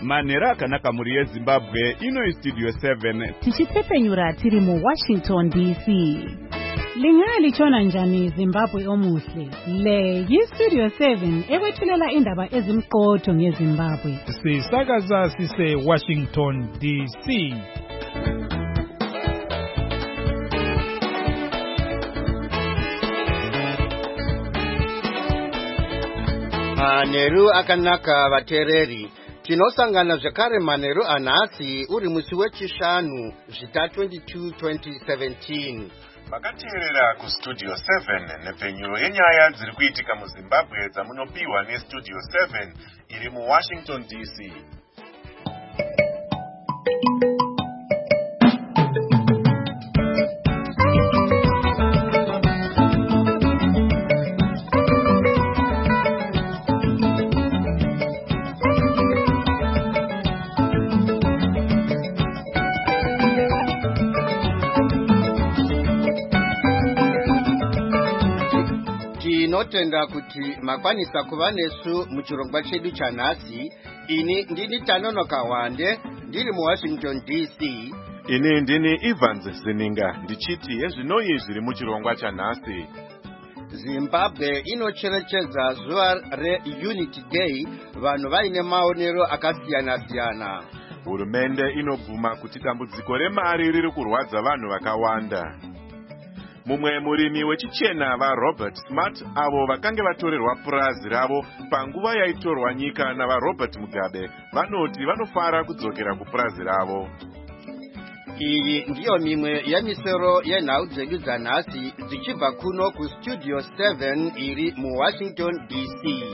Manhero akanaka muri yeZimbabwe, ino iStudio 7. Tichipfepenyura tiri muWashington DC. Lingalichona njani Zimbabwe omuhle? Le yiStudio 7 ekwethulela indaba ezimqotho ngeZimbabwe. Sisakaza sise Washington DC. Manheru akanaka vatereri. Tinosangana zvakare manheru anhasi uri musi wechishanu zvita 22 2017. Makateerera kuStudio 7 nepfenyuro yenyaya dziri kuitika muZimbabwe dzamunopiwa neStudio 7 iri muWashington DC. Tinotenda kuti makwanisa kuva nesu muchirongwa chedu chanhasi. Ini ndini Tanonoka Wande ndiri muWashington DC. Ini ndini Evans Zininga ndichiti ezvinoyi zviri muchirongwa chanhasi. Zimbabwe inocherechedza zuva reUnity Day, vanhu vaine maonero akasiyana-siyana. Hurumende inobvuma kuti dambudziko remari riri kurwadza vanhu vakawanda. Mumwe murimi wechichena vaRobert Smart avo vakange vatorerwa purazi ravo panguva yaitorwa nyika navaRobert Mugabe vanoti vanofara kudzokera kupurazi ravo. Iyi ndiyo mimwe yemisoro yenhau dzedu dzanhasi dzichibva kuno kuStudio 7 iri muWashington DC.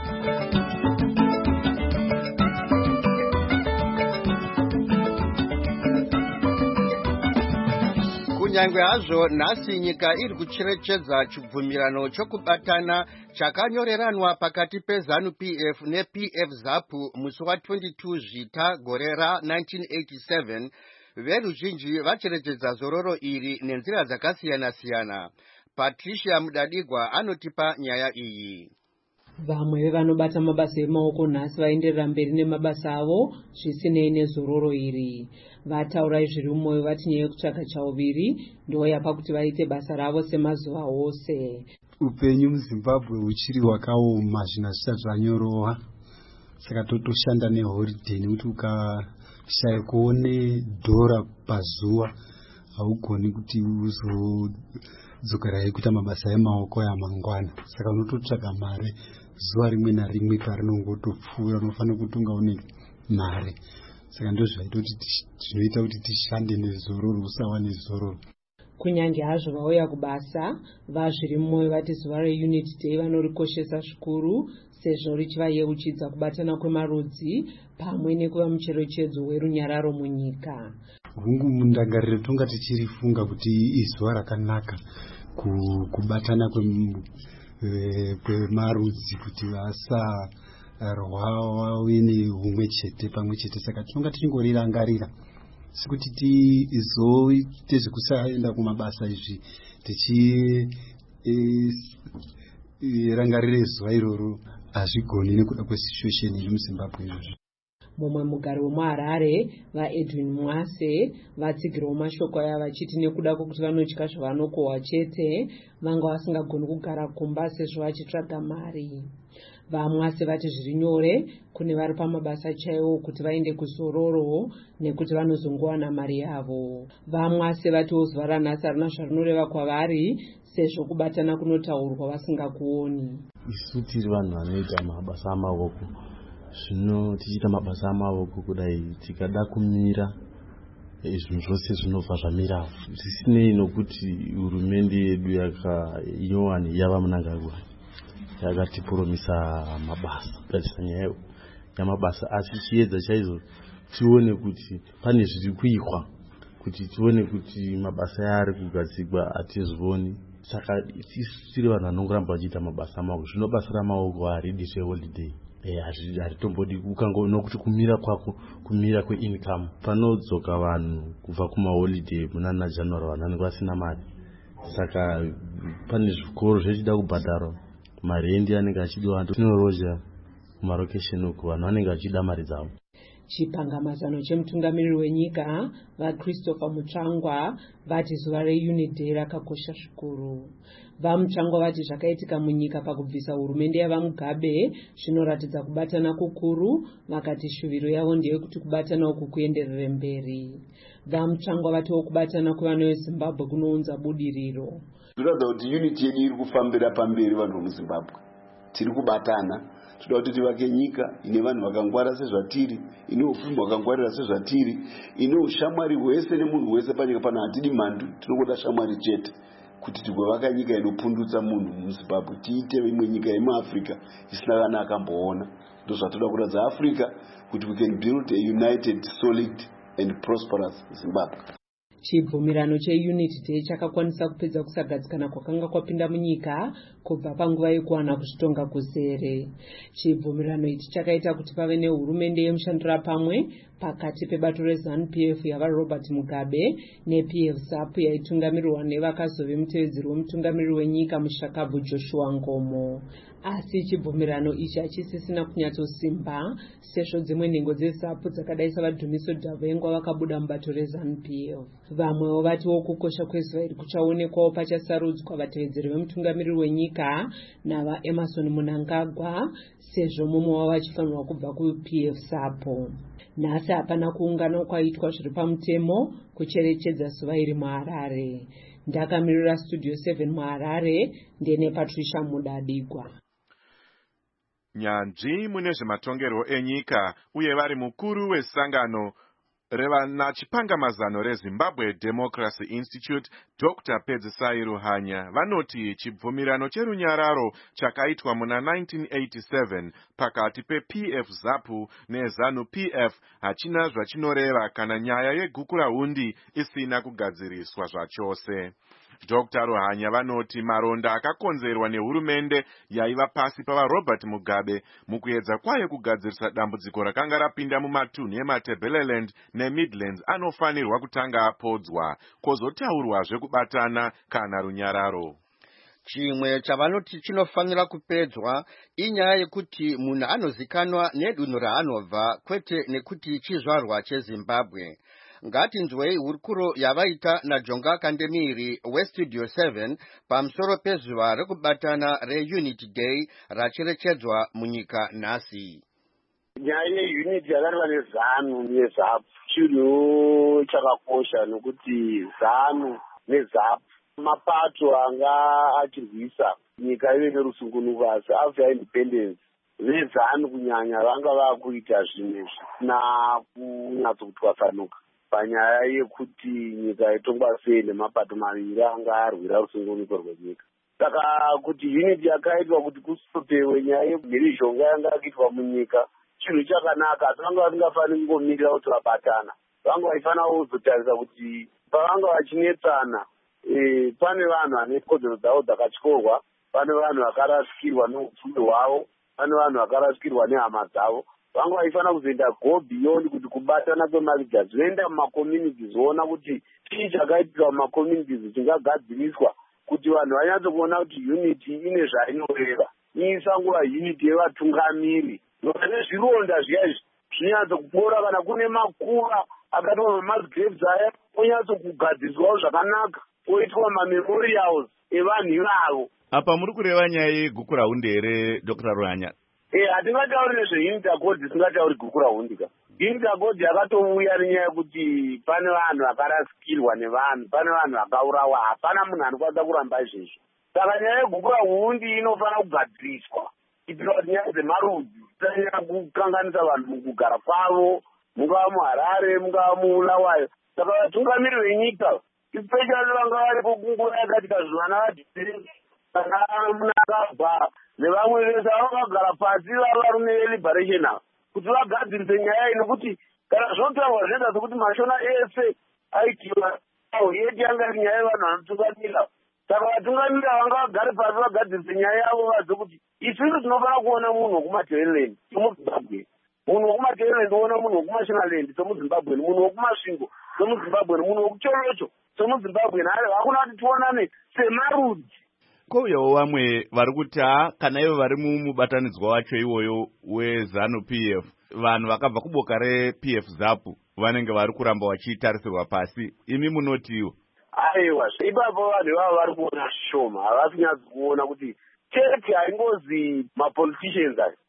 Kunyange hazvo nhasi nyika iri kucherechedza chibvumirano chokubatana chakanyoreranwa pakati peZANU-PF nePF ZAPU musi wa22 zvita gore ra1987, veruzhinji vacherechedza zororo iri nenzira dzakasiyana-siyana. Patricia Mudadigwa anotipa nyaya iyi. Vamwe vevanobata mabasa emaoko nhasi vaenderera mberi nemabasa avo zvisinei nezororo iri. Vataura zviri mumwoyo vati nyaya yekutsvaka chauviri ndo yapa kuti vaite basa ravo semazuva ose. Upenyu muZimbabwe uchiri hwakaoma, zvina zvisati zvanyorova, saka totoshanda neholiday nekuti ukashaya kuone dhora pazuva haugoni kuti uzodzokera kuita mabasa emaoko yamangwana. Saka unototsvaga mari zuva rimwe narimwe parinongotopfuura, unofanira kuti ungaone mari. Saka zvinoita kuti tishande nezororo usawa nezororo. Kunyange hazvo vauya kubasa, vazviri mumwoyo vati zuva reUnity Day vanorikoshesa zvikuru sezvo richivayeuchidza kubatana kwemarudzi pamwe nekuva mucherechedzo werunyararo munyika. Mundangariro tonga tichirifunga kuti izuva rakanaka kubatana kwemarudzi kuti vasarwa vave neumwe chete pamwe chete. Saka tinonga tichingorirangarira sekuti tizoite zvekusaenda kumabasa izvi tichirangarire zuva iroro hazvigoni nekuda kwesituation iri muZimbabwe izvozvo. Mumwe mugari wemuHarare vaEdwin Mwase vatsigirawo mashoko aya vachiti nekuda kwokuti vanotya zvavanokohwa chete vanga vasingagoni kugara kumba sezvo vachitsvaga mari. VaMwase vati zviri nyore kune vari pamabasa chaiwo kuti vaende kuzororo nekuti vanozongowana mari yavo. VaMwase vatiwo zuva ranhasi harina zvarinoreva kwavari sezvo kubatana kunotaurwa vasingakuoni. Isu tiri vanhu vanoita mabasa amaoko, zvino tichiita mabasa amaoko kudai tikada kumira zvinhu zvose zvinobva zvamirawo, zvisinei nokuti hurumende yedu yava Mnangagwa yakatipromisa mabasa, kugadzisa nyaya yamabasa, asi chiedza chaizvo tione kuti pane zviri kuikwa, kuti tione kuti mabasa yaari kugadzikwa hatizvioni. Saka tiri vanhu vanongoramba vachiita mabasa amaoko. Zvino basa ramaoko haridi zveholiday, haritombodi nokuti kumira kwako kumira kweincome. Panodzoka vanhu kubva kumaholiday muna January vanenge vasina mari, saka pane zvikoro zvechida kubhadharwa, marendi anenge achidiwa, tinoroja kumarokesheni uku vanhu vanenge vachida mari dzavo. Chipangamazano chemutungamiriri wenyika vaChristopher Mutsvangwa vati zuva reUnity Day rakakosha zvikuru. VaMutsvangwa vati zvakaitika munyika pakubvisa hurumende yavaMugabe zvinoratidza kubatana kukuru, vakati shuviro yavo ndeyekuti kubatana uku kuenderere mberi. VaMutsvangwa vatiwo kubatana kwevana veZimbabwe kunounza budiriro. Zvinoratidza kuti unity yedu iri kufambira pamberi vanhu vemuZimbabwe. Tiri kubatana. Toda kuti tivake nyika ine vanhu vakangwara sezvatiri, ine upfumi hwakangwarira sezvatiri, ine ushamwari hwese nemunhu wese panyika pano. Hatidi mhandu, tinogoda shamwari chete kuti tigovaka nyika inopundutsa munhu muZimbabwe, tiite imwe nyika yemuAfrica isina kana akamboona. Ndozvatoda kuratidza Africa kuti we can build a united, solid and prosperous Zimbabwe. Chibvumirano cheUnity Day chakakwanisa kupedza kusagadzikana kwakanga kwapinda munyika kubva panguva yekuwana kuzvitonga kuzere. Chibvumirano ichi chakaita kuti pave nehurumende yemushandira pamwe pakati pebato reZANU-PF yavaRobert Mugabe nePF ZAPU yaitungamirirwa nevakazove mutevedzeri wemutungamiriri wenyika muShakabvu Joshua Ngomo. Asi chibvumirano ichi hachisisina kunyatsosimba sezvo dzimwe nhengo dzeZAPU dzakadai savadhumiso Davengwa vakabuda mubato reZANU-PF. Vamwewo vatiwo kukosha kwezuva iri kuchaonekwawo pachasarudzwa vatevedzeri vemutungamiriri wenyika navaEmerson Mnangagwa sezvo mumwe wavo achifanirwa kubva kuPF ZAPU. Nhasi hapana kuungana kwaitwa zviri pamutemo kucherechedza zuva iri muHarare. Ndakamirira Studio 7 muHarare ndine Patricia Mudadigwa. Nyanzvi mune zvematongerwo enyika uye vari mukuru wesangano revanachipangamazano reZimbabwe Democracy Institute Dr. Pedzisai Ruhanya vanoti chibvumirano cherunyararo chakaitwa muna 1987 pakati pePF ZAPU neZANU-PF hachina zvachinoreva kana nyaya yegukurahundi isina kugadziriswa zvachose. Dr. Ruhanya vanoti maronda akakonzerwa nehurumende yaiva pasi pavaRobert Mugabe mukuedza kwayo kugadzirisa dambudziko rakanga rapinda mumatunhu eMatabeleland neMidlands anofanirwa kutanga apodzwa, kwozotaurwazve kubatana kana runyararo. Chimwe chavanoti chinofanira kupedzwa inyaya yekuti munhu anozikanwa nedunhu raanobva kwete nekuti chizvarwa cheZimbabwe. Ngatinzwei hurukuro yavaita naJonga Kandemiri weStudio 7 pamusoro pezuva rekubatana reUnity Day racherechedzwa munyika nhasi. Nyaya yeUnity yakariwa neZANU neZAPU chinhu chakakosha nokuti ZANU neZAPU mapato anga achirwisa nyika ive nerusungunuko, asi after independence veZANU kunyanya vanga vakuita zvimwe zvisina kunyatsokutwasanuka panyaya yekuti nyika itongwa sei nemapato maviri anga arwira rusungunuko rwenyika. Saka kuti Unity yakaitwa kuti kusopewe nyaya yemhirizhonga yanga yakuitwa munyika chinhu chakanaka, asi vanga vasingafaniri kungomirira kuti vabatana. Vanga vaifanira kuzotarisa kuti pavanga vachinetsana pane vanhu vane kodzero dzavo dzakatyorwa, pane vanhu vakarasikirwa neupfumi hwavo, pane vanhu vakarasikirwa nehama dzavo. Vanga vaifanira kuzoenda go beyond kuti kubatana kwemaviga zvoenda mumakommunities, voona kuti chii chakaitika mumakommunities chingagadziriswa kuti vanhu vanyatsokuona kuti Unity ine zvainoreva. Isanguva Unity yevatungamiri nezvironda zviya zvinyatsokupora kana kune makuva akatorwa magraves aya onyatsokugadziriswawo zvakanaka, oitwa mamemorials evanhu ivavo. Apa muri kureva nyaya yegukurahundi here Dr. Ruhanya? Hatingatauri nezveUnity Accord, tisingatauri gukurahundi ka. Unity Accord yakatouya nenyaya yekuti pane vanhu vakarasikirwa nevanhu, pane vanhu vakaurawa, hapana munhu anokwanisa kuramba izvezvo. Saka nyaya yegukurahundi inofanira kugadziriswa kuitira kuti nyaya dzemarudzi dzisanyanya kukanganisa vanhu mukugara kwavo, mungava muHarare, mungava muBulawayo. Saka vatungamiriri venyika especially vanga vari kunguva yakatika zvivana vadhisingi kana Mnangagwa nevamwe vese vakagara pasi varume veLiberation ava kuti vagadzirise nyaya iyi, nokuti kana zvotaurwa zvega sokuti mashona ese aitiwa yedu yanga iri nyaya yevanhu vanotungamira. Saka vatungamira vanga vagare pasi vagadzirise nyaya yavo vazive kuti isusu tinofanira kuona munhu wekumatabeleland somuZimbabwe, munhu wekumatabeleland oona munhu wekumashonaland somuZimbabwe, munhu wekumasvingo somuZimbabwe, munhu wekuchorocho somuZimbabwe. Hakuna kuti tionane semarudzi. Kouyawo vamwe vari kuti kana ivo vari mumubatanidzwa wacho iwoyo weZANU-PF vanhu vakabva kuboka rePF ZAP vanenge vari kuramba vachitarisirwa pasi, imi munotiwo? Aiwa, ipapo vanhu ivavo vari kuona shoma, havasi kunyatsi kuona kuti church haingozi mapoliticians aya.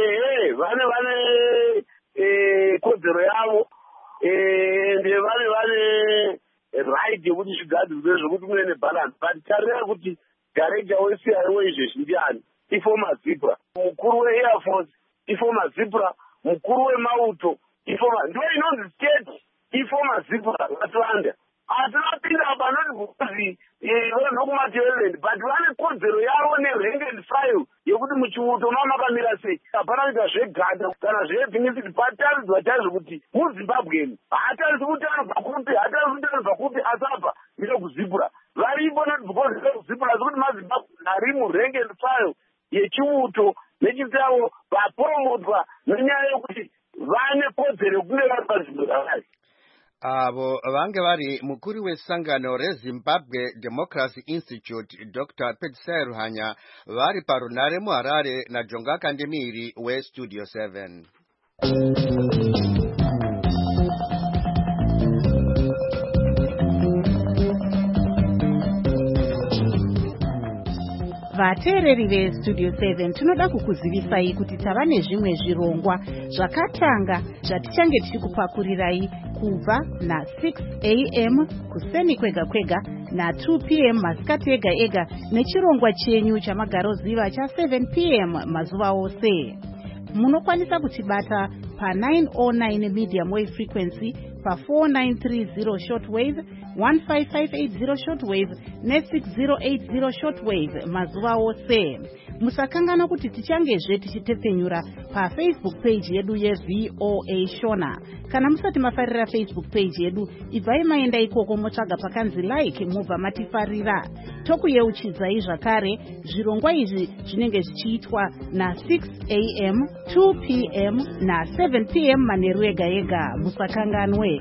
Vane kodzero yavo, ende vane right yekuti zvigadzirwe zvokuti mune nebalance. But tarira kuti director weCIO izvezvi ndiani? Iformer Zipra. Mukuru weAir Force iformer Zipra. Mukuru wemauto iformer. Ndo inonzi state iformer Zipra vatowanda. Hatinopinda panoti vanokumaTiverland, but vane kodzero yavo nerank and file yekuti muchiuto mamakamira sei. Hapana kuita zveganda kana zvepingisiti pataridzwa chaizvo kuti muZimbabwe hataridzi kuti anobva kupi, hataridzi kuti anobva kupi, asi apa miro kuzipura. Varipo not because kuzipura, asi kuti maZimbabwe ari murank and file yechiuto nechitavo vapromotwa nenyaya yekuti vane kodzero yekunge vari panzvimbo dzavari. Avo vange vari mukuru wesangano reZimbabwe Democracy Institute Dr. Petsai Ruhanya vari parunare muHarare naJonga Kandemiri weStudio 7. Vateereri veStudio 7 tinoda kukuzivisai kuti tava nezvimwe zvirongwa zvakatanga zvatichange tichikupakurirai kubva na6 AM kuseni kwega kwega na2 PM masikati ega ega nechirongwa chenyu chamagaroziva cha7 PM mazuva ose. Munokwanisa kutibata pa909 medium wave frequency, pa4930 shortwave, 15580 shortwave ne6080 shortwave mazuva ose. Musakangana kuti tichangezve tichitepfenyura paFacebook page yedu yeVOA Shona. Kana musati mafarira Facebook page yedu, ibvai maenda ikoko motsvaga pakanzi like mubva matifarira. Tokuyeuchidzai zvakare zvirongwa izvi zvinenge zvichiitwa na6 AM, 2 PM na7 PM manheru ega ega. Musakanganwe.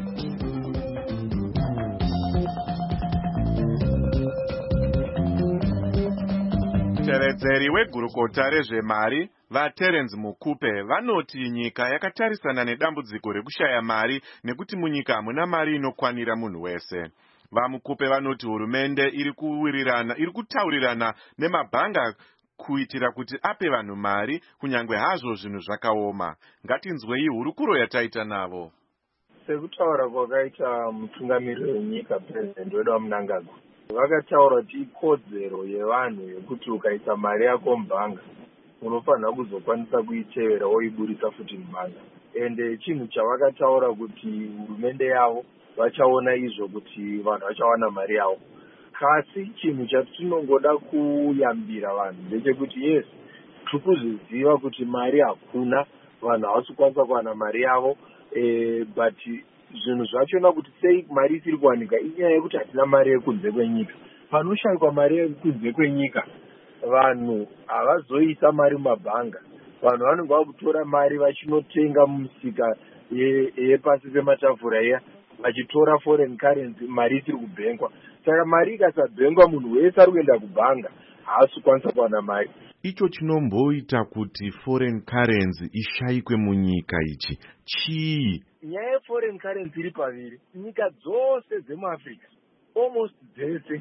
Mutevedzeri wegurukota rezvemari vaTerence Mukupe vanoti nyika yakatarisana nedambudziko rekushaya mari nekuti munyika hamuna mari inokwanira munhu wese. VaMukupe vanoti hurumende iri kutaurirana nemabhanga kuitira kuti ape vanhu mari kunyangwe hazvo zvinhu zvakaoma. Ngatinzwei hurukuro yataita navo. Sekutaura kwakaita mutungamiriri wenyika President wedu waMnangagwa, vakataura kuti ikodzero yevanhu yekuti ukaisa mari yako mubhanga unofanira kuzokwanisa kuitevera woiburisa futi mubhanga. Ende chinhu chavakataura kuti hurumende yavo vachaona izvo kuti vanhu vachawana mari yavo. Kasi chinhu chatinongoda kuyambira vanhu ndechekuti yes, tikuzviziva kuti mari hakuna, vanhu havasi kukwanisa kuwana mari yavo, but zvinhu zvachona kuti sei mari isiri kuwanika inyaya yekuti hatina mari yekunze kwenyika. Panoshayikwa mari yekunze kwenyika, vanhu havazoisa mari mumabhanga. Vanhu vanenge vakutora mari vachinotenga mumisika yepasi pematafura iya, vachitora foreign currency, mari isiri kubhenkwa. Saka mari ikasabhenkwa, munhu wese ari kuenda kubhanga haasi kukwanisa kuwana mari. Icho chinomboita kuti foreign currency ishayikwe munyika ichi chii? Nyaya yeforeign currency iri paviri. Nyika dzose dzemuAfrica almost dzese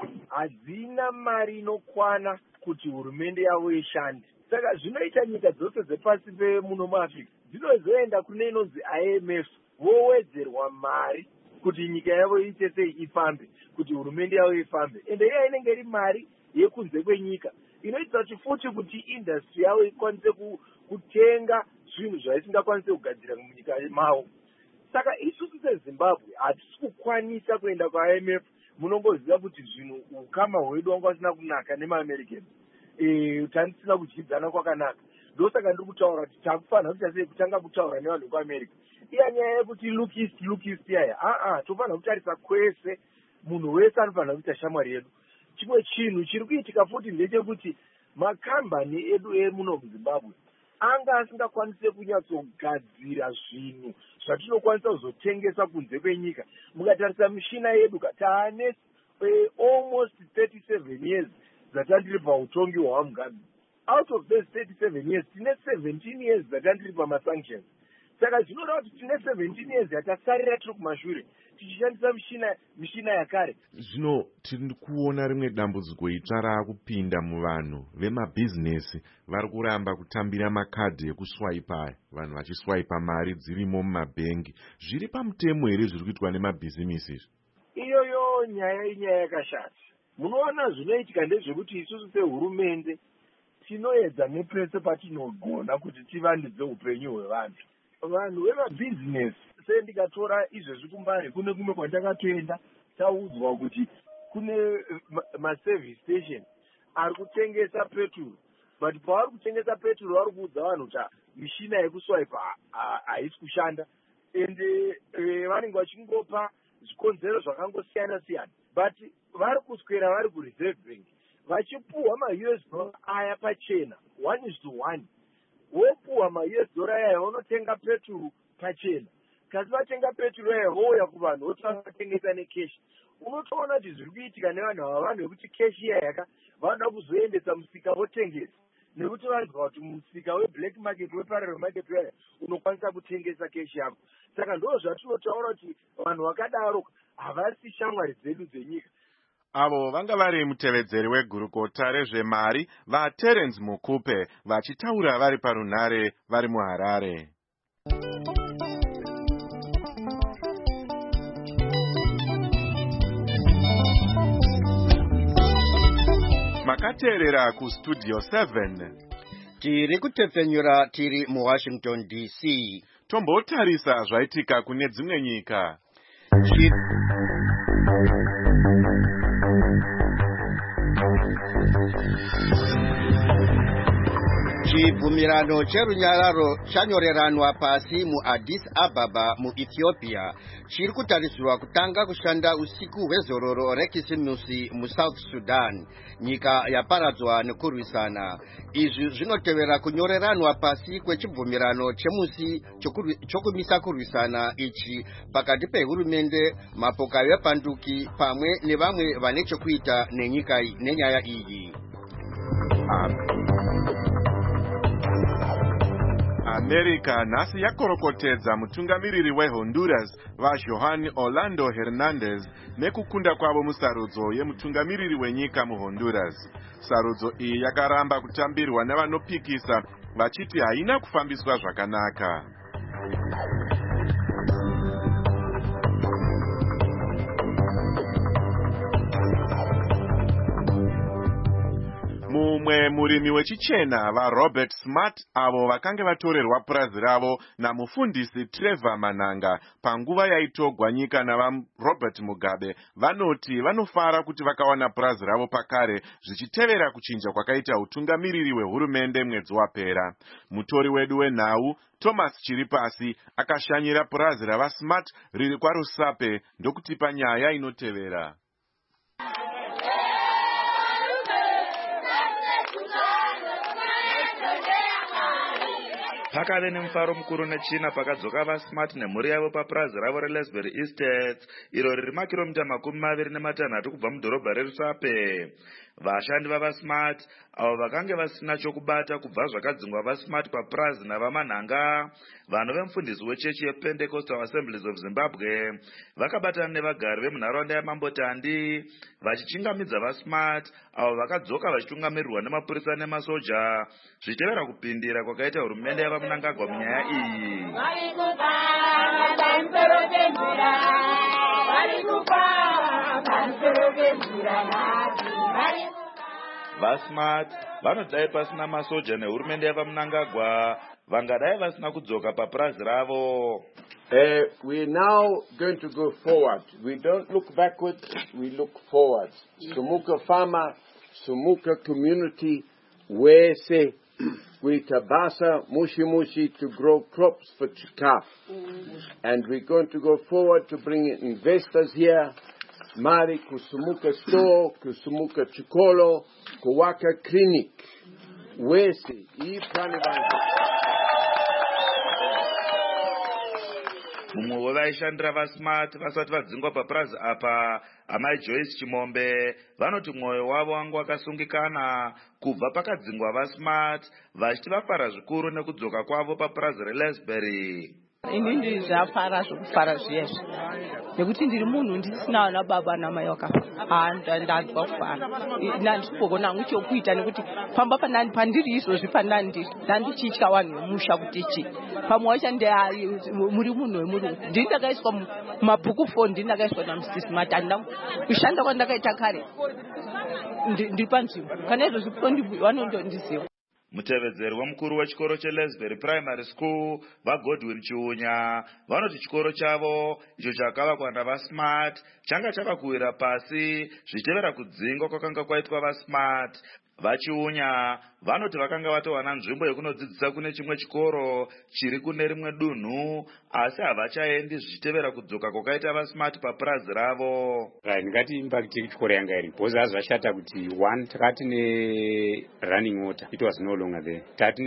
hadzina mari inokwana kuti hurumende yavo ishande. Saka zvinoita nyika dzose dzepasi pemuno muAfrica dzinozoenda kune inonzi IMF vowedzerwa mari kuti nyika yavo iite sei ifambe, kuti hurumende yavo ifambe. Ende iya inenge iri mari yekunze kwenyika inoita kuti futi kuti industry yavo ikwanise kutenga zvinhu zvaisingakwanise kugadzira munyika mavo. Saka isusu seZimbabwe hatisi kukwanisa kuenda kuIMF. Munongoziva kuti zvinhu ukama hwedu wanga usina kunaka nemaAmericans, tanisina kudyidzana kwakanaka. Ndosaka ndiri kutaura kuti takufanira kuita sei kutanga kutaura nevanhu vekuAmerica. Iya nyaya yekuti look east yaya, tofanira kutarisa kwese, munhu wese anofanira kuita shamwari yedu. Chimwe chinhu chiri kuitika futi ndechekuti makambani edu emuno muZimbabwe anga asingakwanise kunyatsogadzira zvinhu zvatinokwanisa kuzotengesa kunze kwenyika. Mukatarisa mishina yedu taane almost 37 years dzatandiri pautongi hwaMugabe. Out of those 37 years tine 17 years dzatandiri pamasanctions. saka zvinoda kuti tine 17 years yatasarira tiri kumashure tichishandisa mishina yakare. Zvino tiri kuona rimwe dambudziko itsva raakupinda muvanhu vemabhizinesi vari kuramba kutambira makadhi ekuswaipa, vanhu vachiswaipa mari dzirimo mumabhengi. Zviri pamutemo here zviri kuitwa nemabhizinesi izvi? Iyoyo nyaya yakashata. Munoona zvinoitika ndezvekuti isusu sehurumende tinoedza nepese patinogona kuti tivandudze upenyu hwevanhu. Vanhu vemabhizinesi sendikatora izvezvi kumbari kune kumwe kwandakatoenda taudzwa kuti kune maservice station ari kutengesa petrol, but pavari kutengesa petrol vari kuudza vanhu kuti mishina yekuswaipa haisi kushanda, ende vanenge vachingopa zvikonzero zvakangosiyana siyana, but vari kuswera vari kureserve bank vachipuhwa ma-US$ aya pachena 1:1, wopuhwa ma-US$ aya unotenga petrol pachena, kasi vatenga petrol aya vouya kuvanhu votatengesa nekeshi. Unotoona kuti zviri kuitika nevanhu ava, vanhu vekuti keshi iya vanoda kuzoendesa musika votengesa, nekuti vanzwa kuti musika weblack market weparallel market waya unokwanisa kutengesa keshi yako. Saka ndo zvatinotaura kuti vanhu vakadaro havasi shamwari dzedu dzenyika. Avo vanga vari mutevedzeri wegurukota rezvemari vaTerence Mukupe vachitaura vari parunhare vari muHarare. Makateerera kustudio 7 tiri kutepfenyura tiri muWashington DC. Tombotarisa zvaitika kune dzimwe nyika. Chibvumirano cherunyararo chanyoreranwa pasi muAddis Ababa muEthiopia chiri kutarisirwa kutanga kushanda usiku hwezororo rekisimusi muSouth Sudan, nyika yaparadzwa nekurwisana. Izvi zvinotevera kunyoreranwa pasi kwechibvumirano chemusi chokumisa kurwisana ichi pakati pehurumende, mapoka vepanduki pamwe nevamwe vane chekuita nenyaya iyi. America nhasi yakorokotedza mutungamiriri weHonduras vaJohan Orlando Hernandez nekukunda kwavo musarudzo yemutungamiriri wenyika muHonduras. Sarudzo iyi yakaramba kutambirwa nevanopikisa vachiti haina kufambiswa zvakanaka. Mumwe murimi wechichena vaRobert Smart avo vakange vatorerwa purazi ravo namufundisi Trevor Mananga panguva yaitogwa nyika navaRobert Mugabe vanoti vanofara kuti vakawana purazi ravo pakare zvichitevera kuchinja kwakaita utungamiriri wehurumende mwedzi wapera. Mutori wedu wenhau Thomas Chiripasi akashanyira purazi ravaSmart riri kwaRusape ndokutipa nyaya inotevera. Pakave nemufaro mukuru nechina pakadzoka vaSmart nemhuri yavo papurazi ravo reLesbury Estates iro riri makiromita 26 kubva mudhorobha reRusape. Vashandi vavaSmart avo vakange vasina chokubata kubva zvakadzingwa vaSmart papurazi navamanhanga, vanhu vemufundisi wechechi yePentecostal Assemblies of Zimbabwe vakabatana nevagari vemunharaunda yaMambotandi vachichingamidza vaSmart avo vakadzoka vachitungamirirwa nemapurisa nemasoja zvichitevera kupindira kwakaita hurumende yavaMnangagwa munyaya iyi. VaSmart vanodai pasina masoja nehurumende yavaMnangagwa vangadai vasina kudzoka papurazi ravo. We're now going to go forward. We don't look backwards, we look forward. Sumuka Farmer, Sumuka Community, Wese, Tabasa, Mushi to grow crops for Chikaf. And we're going to go forward to bring in investors here. Mari Kusumuka Store, Kusumuka Chikolo, Kuwaka Clinic, Wese, mumwe wevaishandira vaSmart vasati vadzingwa papurazi apa, amai Joyce Chimombe, vanoti mwoyo wavo wangu wakasungikana kubva pakadzingwa vaSmart vachiti vafara zvikuru nekudzoka kwavo papurazi reLesbury. Inini zvafara zvokufara zviyezvi nekuti ndiri munhu ndisina ana baba namai vakafa ndanzwa kufara ndandipogona muchokuita nekuti pamba pandiri izvozvi ndandichitya vanhu vemusha kuti chi pamwe wacho muri munhu wemurungu ndini ndakaiswa mumabhuku 4 ndini ndakaiswa naMrs. Smart handina kushanda kwandakaita kare ndiri panzvimbo kana izvozvi vanondondiziva. Mutevedzeri wemukuru wechikoro cheLesbury Primary School vaGodwin Chiunya vanoti chikoro chavo icho chakavakwa navaSmart changa chakakuwira pasi zvichitevera kudzingwa kwakanga kwaitwa vaSmart. Vachiunya vanoti vakanga vatowana nzvimbo yekunodzidzisa kune chimwe chikoro chiri kune rimwe dunhu asi havachaendi zvichitevera kudzoka kwakaita vaSmart papurazi ravo. Ndingati impact yechikoro yanga iri because zvashata kuti 1 takati nerunning water it was no longer there.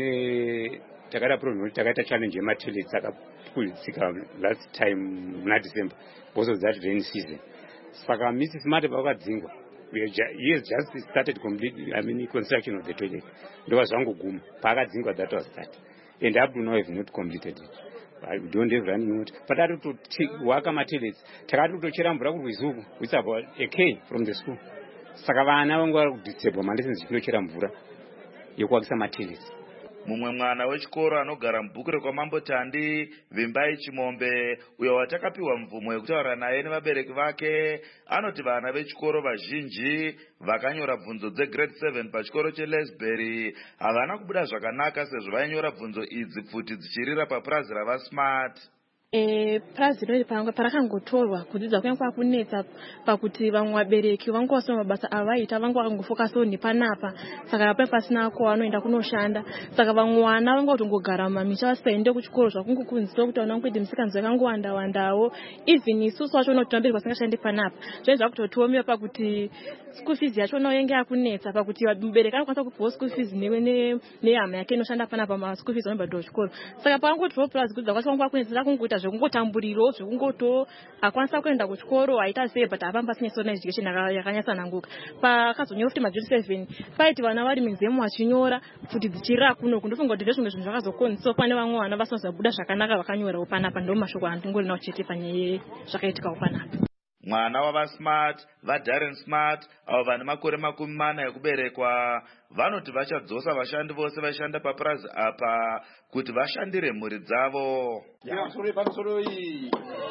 Takada problem kuti takaita challenge yematoilets akaputsika last time muna December because of that rain season. Saka Mrs. Smart vakadzingwa. He has just started construction of the toilet. There was one guma. Pakadzingwa that was that. And up to now have not completed it. We don't have running water. But I have to work on my toilets. Takati kutochera mvura kurwizuku, which is about a K from the school. Saka vana vangu vari kudisable malesons kutochera mvura yekuakisa matoilets. Mumwe mwana wechikoro anogara mubhuku rekwaMambo Tandi Vimbai Chimombe uyo watakapiwa mvumo yekutaura naye nevabereki vake anoti vana vechikoro vazhinji vakanyora bvunzo dzegrade 7 pachikoro cheLesbury havana kubuda zvakanaka sezvo vainyora bvunzo idzi pfuti dzichirira papurazi ravaSmart. Purazi riri parakangotorwa kudzidza kwangu kwakunetsa pakuti vamwe vabereki vangu vasina mabasa avaita vangu vakangofokasa oni panapa saka pasina ko vanoenda kunoshanda saka vamwe vana vangu kutongogara mumamisha vasaende kuchikoro zvakungokunzwa kuti vana kuita misikanzwa yakangowanda wandawo even isusu vacho kuti vabereki vasingashande panapa zvai zvakutotiomera pakuti school fees yacho inenge yakunetsa pakuti mubereki anokwanisa kupiwa school fees nehama yake inoshanda panapa ma school fees anobhadhara kuchikoro saka pakangotiwa purazi kudzidza kwacho kwangu kwakunetsa kungoita zvekungotamburiro zvekungoto akwanisa kuenda kuchikoro aita sei but apamba sinesona education yakanyatsananguka pakazonyora kuti majuri 7 paiti vana vari muzemu vachinyora kuti dzichirira kuno kundofunga kuti ndezvimwe zvinhu zvakazokonziso pane vamwe vana vasazobuda zvakanaka vakanyorawo panapa ndo mashoko andingorinawo chete panyaya zvakaitikawo panapa. Mwana wavaSmart vaDarren Smart avo vane makore 40 ekuberekwa vanoti vachadzosa vashandi vose vaishanda papurazi apa kuti vashandire mhuri dzavo. Pamusoro iyi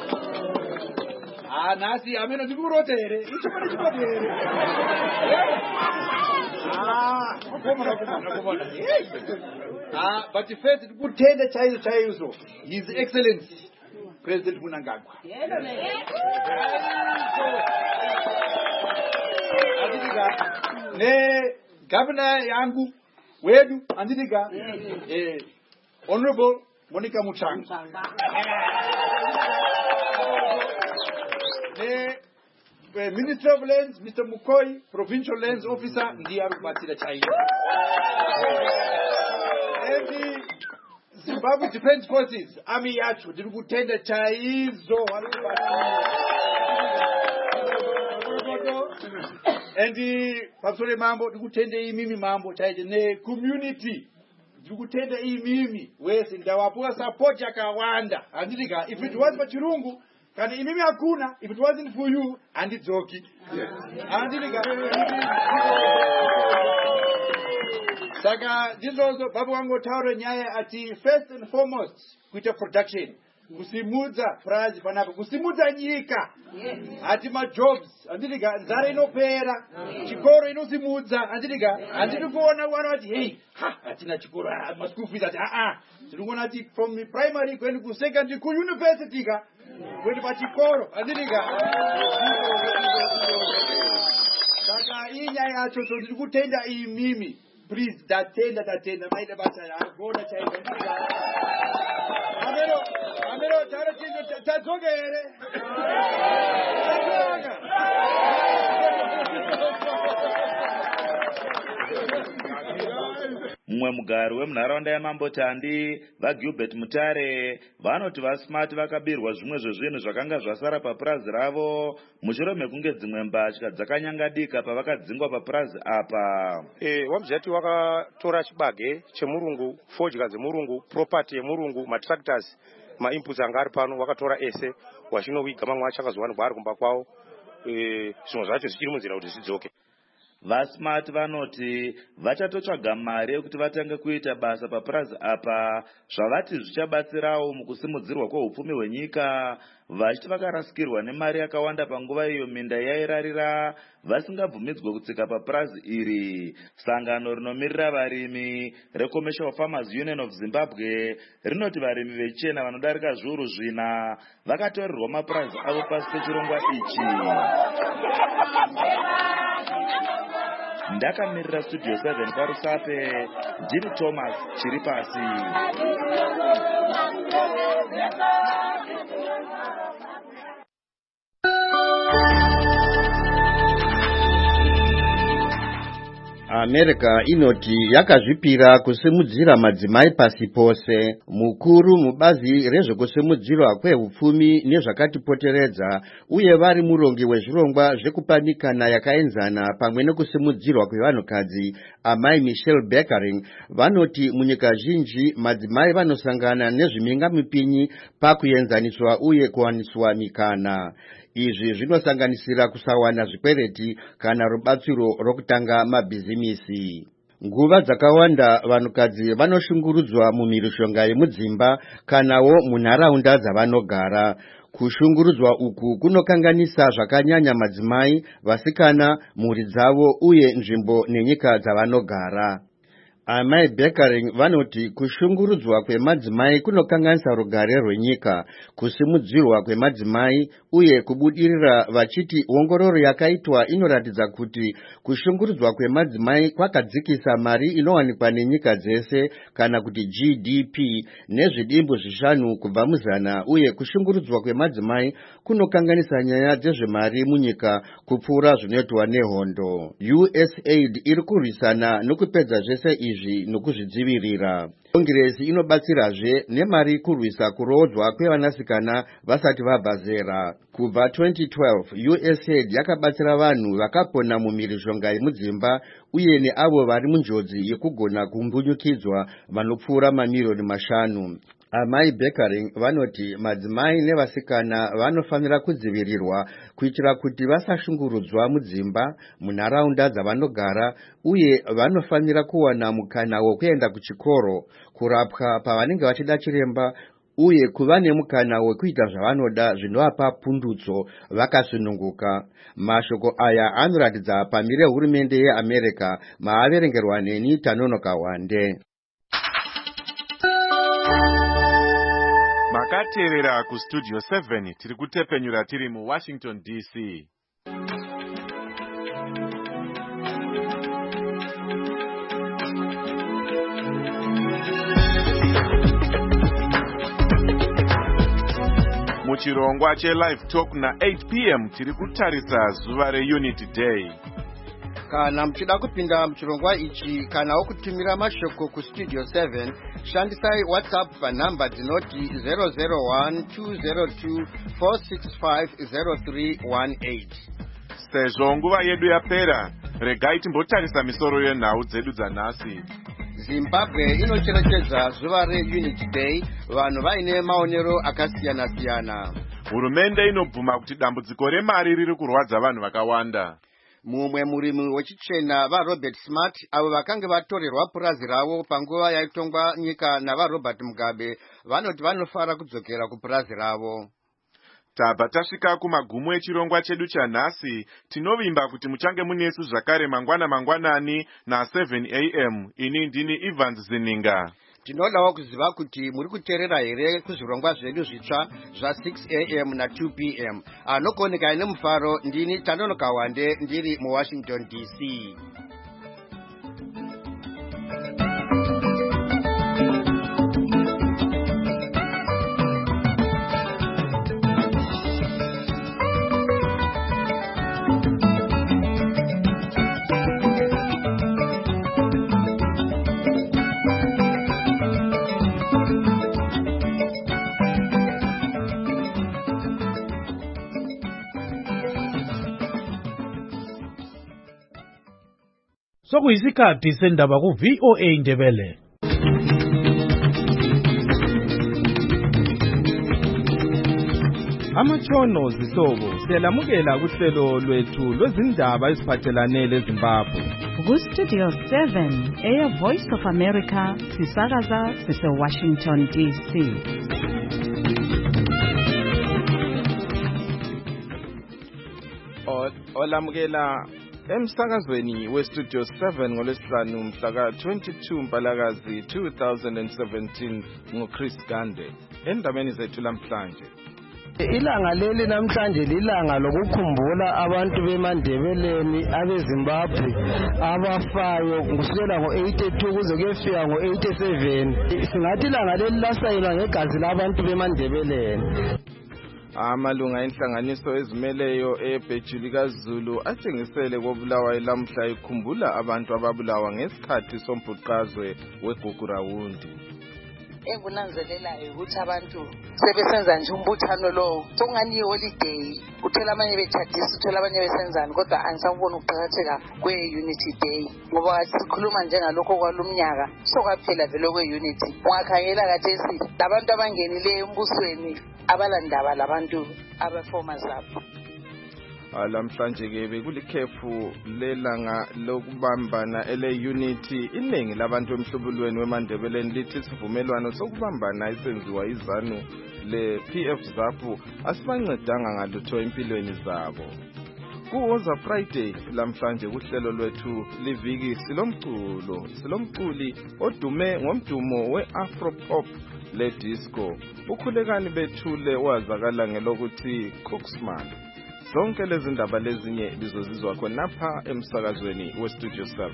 nhasi ameno ndikurota here ichipane chikoti here but first tikutenda chaizvo His Excellency President Mnangagwa Governor yangu wedu andika Honorable Monica Muchanga Minister of Lands Mr. Mukoi Provincial Lands Officer ndiye arubatsira chaiyo Zimbabwe Defense Forces army yacho ndiri kutenda chaizvo and pamusoro mambo ndiri kutenda imimi mambo chaicho necommunity ndiri kutenda imimi wese ndawapuwa support yakawanda handidika if it was pachirungu kana imimi hakuna if it wasn't for you handidzoki handidika saka ndizvozvo baba wangotaura nyaya ati first and foremost kuita production kusimudza purazi panapa kusimudza nyika ati majobs handidika nzara inopera chikoro inosimudza handidika handidi kuona wana vati hey hatina chikoro maschool fees ati tiri kuona ati from primary kuenda kusecondary kuuniversity ka kuenda pachikoro handidika saka iyi nyaya yacho so ndiri kutenda imimi please datenda maida basa agona chaita amero tare chinjo tadzoke here mumwe mugari wemunharaunda yaMambo Tandi vaGilbert Mutare vanoti vaSmart vakabirwa zvimwe zvezvinhu zvakanga zvasara papurazi ravo mushure mekunge dzimwe mbatya dzakanyangadika pavakadzingwa papurazi apa. Wamzati wakatora chibage chemurungu, fodya dzemurungu, property yemurungu, matractors, mainputs anga ari pano wakatora ese wachinowiga mamwe achakazowanikwa ari kumba kwawo zvimwe zvacho zvichiri munzira kuti zvidzoke. VaSmart vanoti vachatotsvaga mari yekuti vatange kuita basa papurazi apa, zvavati zvichabatsirawo mukusimudzirwa kwehupfumi hwenyika, vachiti vakarasikirwa nemari yakawanda panguva iyo minda yairarira vasingabvumidzwe kutsika papurazi iri. Sangano rinomirira varimi reCommercial Farmers Union of Zimbabwe rinoti varimi vechena vanodarika zviuru 4 vakatorerwa mapurazi avo pasi pechirongwa ichi. Ndakamirira Studio 7 parusape, ndini Thomas Chiripasi. America inoti yakazvipira kusimudzira madzimai pasi pose. Mukuru mubazi rezvekusimudzirwa kwehupfumi nezvakatipoteredza uye vari murongi wezvirongwa zvekupanikana yakaenzana pamwe nekusimudzirwa kwevanhukadzi amai Michelle Beckering vanoti munyika zhinji madzimai vanosangana nezvimingamipinyi pakuenzaniswa uye kuwaniswa mikana. Izvi zvinosanganisira kusawana zvikwereti kana rubatsiro rokutanga mabhizimisi. Nguva dzakawanda vanhukadzi vanoshungurudzwa mumhirizhonga yemudzimba kanawo munharaunda dzavanogara. Kushungurudzwa uku kunokanganisa zvakanyanya madzimai, vasikana, mhuri dzavo uye nzvimbo nenyika dzavanogara. Amai Beckering vanoti kushungurudzwa kwemadzimai kunokanganisa rugare rwenyika, kusimudzirwa kwemadzimai uye kubudirira, vachiti ongororo yakaitwa inoratidza kuti kushungurudzwa kwemadzimai kwakadzikisa mari inowanikwa nenyika dzese kana kuti GDP nezvidimbu 5 kubva muzana, uye kushungurudzwa kwemadzimai kunokanganisa nyaya dzezvemari munyika kupfuura zvinoitwa nehondo. USAID iri kurwisana nokupedza zvese izvi nokuzvidzivirira. Kongresi inobatsirazve nemari kurwisa kurodzwa kwevanasikana vasati vabva zera. Kubva 2012 USAID yakabatsira vanhu vakapona mumhirizhonga yemudzimba uye neavo vari munjodzi yekugona kumbunyukidzwa vanopfuura mamiliyoni 5. Amai Beckering vanoti madzimai nevasikana vanofanira kudzivirirwa kuitira kuti vasashungurudzwa mudzimba, munharaunda dzavanogara, uye vanofanira kuwana mukana wokuenda kuchikoro, kurapwa pavanenge vachida chiremba, uye kuva nemukana wekuita zvavanoda zvinovapa pundutso vakasununguka. Mashoko aya anoratidza pamire hurumende yeAmerica, maaverengerwa neni Tanonoka Wande. Makatevera kustudio 7 tiri kutepenyura tiri muWashington DC. Muchirongwa che-Live Talk na 8 p.m. tiri kutarisa zuva reUnity Day. Kana mchida kupinda mchirongwa ichi kana okutumira mashoko ku Studio 7, shandisai WhatsApp pa namba dzinoti 001-202-465-0318. Sezvo nguva yedu yapera, regai timbotarisa misoro yenhau dzedu dzanhasi. Zimbabwe inocherechedza zuva reUnity Day, vanhu vaine maonero akasiyana-siyana. Hurumende inobvuma kuti dambudziko remari riri kurwadza vanhu vakawanda. Mumwe murimi wechichena vaRobert Smart avo vakange vatorerwa purazi ravo panguva yaitongwa nyika navaRobert Mugabe vanoti vanofara kudzokera kupurazi ravo. Tabva tasvika kumagumo echirongwa chedu chanhasi. Tinovimba kuti muchange munesu zvakare mangwanani na 7 a.m. Ini ndini Evans Zininga. Tinodawo kuziva kuti muri kuteerera here kuzvirongwa zvedu zvitsva zva6 a.m. na 2 p.m. Anokoneka nemufaro ndini Tanonoka Wande ndiri muWashington DC. Sokuyisikhathi sendaba ku VOA Ndebele. Amatshono zihlobo siyalamukela kuhlelo lwethu lwezindaba eziphathelane leZimbabwe. Ku-Studio 7 Air Voice of America sisakaza sise-Washington DC. Olamukela emsakazweni we-Studio 7 ngolwesihlanu mhlaka 22 Mpalakazi 2017 nguChris Gande. Endabeni zethu lamhlanje. Ilanga leli namhlanje lilanga lokukhumbula abantu beMandebeleni abeZimbabwe abafayo kusukela ngo-82 kuze kuyefika ngo-87. Singathi ilanga leli lasayinwa ngegazi labantu beMandebeleni. Amalunga enhlanganiso ezimeleyo eBhejuli kaZulu atshengisele kobulawayo lamhla ikhumbula abantu ababulawa ngesikhathi sombhuqazwe weGugurawundi. Engunanzelelayo ukuthi abantu sebesenza nje umbuthano lo sokungani holiday uthola abanye betshadisa uthola abanye besenzani kodwa anisabona ukuqakatheka kwe-unity day ngoba sikhuluma njengalokho kwalumnyaka sokwaphela vele kwe-unity ungakhangela kathesi labantu abangenileyo embusweni abalandaba labantu abefoma zabo. Lamhlanje ke bekulikhefu lelanga lokubambana ele-unity. Iningi labantu emhlubulweni weMandebeleni lithi sivumelwano sokubambana esenziwa izanu le-PF ZAPU asibancedanga ngalutho empilweni zabo. Kuwoza Friday lamhlanje kuhlelo lwethu liviki silomculi odume ngomdumo we-Afropop le-disco. Ukhulekani bethule wazakala ngelokuthi Cooksman. Zonke lezi ndaba lezinye lizozizwa khonapha emsakazweni weStudio 7.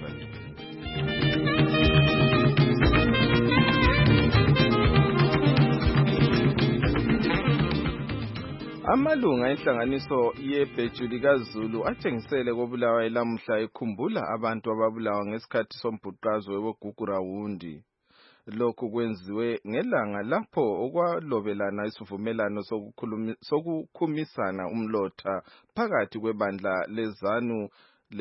Amalunga enhlanganiso yeBhejuli kaZulu atshengisele kobulawayo lamhla ikhumbula abantu ababulawa ngesikhathi sombhuqazwe weGugurawundi. Lokhu kwenziwe ngelanga lapho okwalobelana isivumelano sokukhumisana umlotha phakathi kwebandla lezanu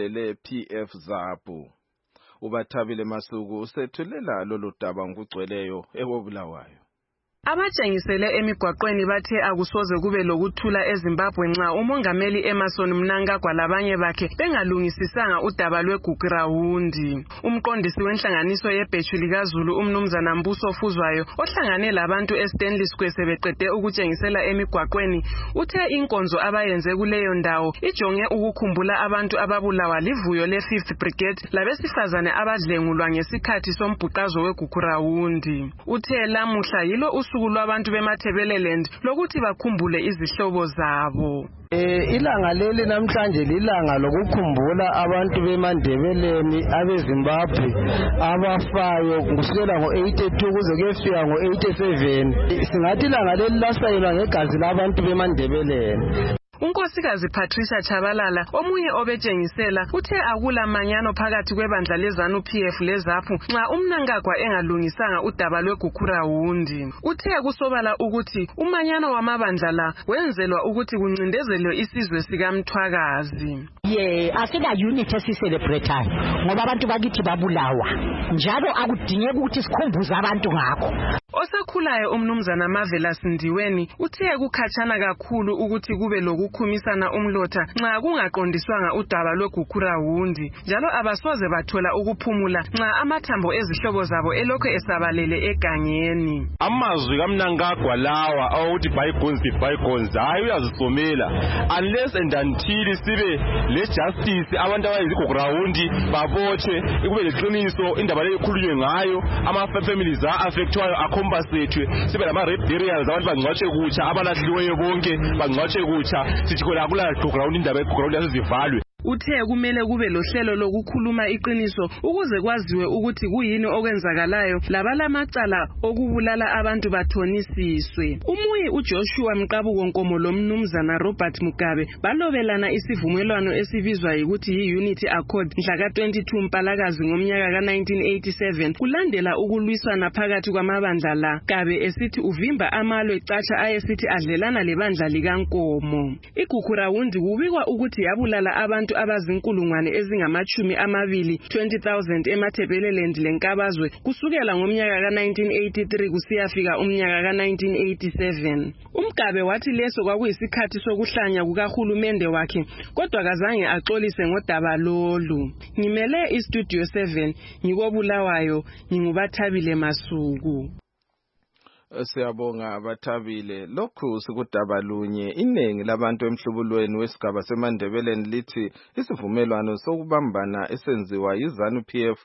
lele-PF ZAPU. Ubathabile Masuku usethulela lolu daba ngokugcweleyo ekobulawayo. Abatshengisele emigwaqweni bathe akusoze kube lokuthula eZimbabwe nxa umongameli Emmerson Mnangagwa labanye bakhe bengalungisisanga udaba lweGugurawundi. Umqondisi wenhlanganiso yeBhejuli kaZulu umnumzana Mbuso Fuzwayo ohlangane labantu eStanley Square sebeqede ukutshengisela emigwaqweni uthe inkonzo abayenze kuleyo ndawo ijonge ukukhumbula abantu ababulawa livuyo le-5th Brigade labesifazane abadlengulwa ngesikhathi sombhuqazwe weGugurawundi. Uthe lamuhla yilo usuku lwabantu beMathebeleland lokuthi bakhumbule izihlobo zabo. Ilanga leli namhlanje lilanga lokukhumbula abantu beMandebeleni abeZimbabwe abafayo kusukela ngo-82 kuze kuyefika ngo-87. Singathi ilanga leli lasayinwa ngegazi labantu beMandebeleni. Unkosikazi Patricia Chabalala omunye obetshengisela uthe akula manyano phakathi kwebandla lezanu PF leZAPU nxa uMnangagwa engalungisanga udaba lweGugurawundi. Uthe kusobala ukuthi umanyano wamabandla la wenzelwa ukuthi kuncindezelwe isizwe sikaMthwakazi. Asina unity esicelebratayo ngoba abantu bakithi babulawa njalo akudingeki ukuthi sikhumbuze abantu ngakho. Osakhulayo umnumzana Marvelous Ndiweni uthe kukhatshana kakhulu ukuthi kube lokukhumisana umlotha nxa kungaqondiswanga udaba lweGugurawundi njalo abasoze bathola ukuphumula nxa amathambo ezihlobo zabo elokho esabalele egangeni. Amazwi kaMnangagwa lawa awuthi bygones be bygones hayi uyazisomela unless and until sibe le justice abantu abayiGugurawundi babotshwe kube leqiniso indaba le ikhulunywe ngayo ama-families a-affectwayo akompasethwe sibe lama-rape burials abantu bangcwatshwe kutsha abalahliweyo bonke bangcwatshwe kutsha sithi khona akulaGugurawundi indaba yeGugurawundi yasezivalwe. Uthe kumele kube lohlelo lokukhuluma iqiniso ukuze kwaziwe ukuthi kuyini okwenzakalayo labalamacala okubulala abantu bathonisiswe. Umuyi uJoshua Mqabuko Nkomo lomnumzana Robert Mugabe balobelana isivumelwano esibizwa ukuthi yi-Unity Accord mhla ka-22 Mpalakazi ngomnyaka ka-1987 kulandela ukulwisana phakathi kwamabandla la. Gabe esithi uvimba amalwe catsha ayesithi adlelana lebandla likaNkomo. IGugurawundi kubikwa ukuthi yabulala abantu abantu abazinkulungwane ezingamachumi amabili 20,000 eMatabeleland lenkabazwe kusukela ngomnyaka ka-1983 kusiyafika umnyaka ka-1987. uMgabe wathi leso kwakuyisikhathi sokuhlanya kukahulumende wakhe kodwa kazange axolise ngodaba lolu. Ngimele iStudio 7 ngikobulawayo nginguBathabile Masuku. Siyabonga abathabile. Lokhu sikudaba lunye. Iningi labantu emhlubulweni wesigaba seMandebeleni lithi isivumelwano sokubambana esenziwa yiZANU-PF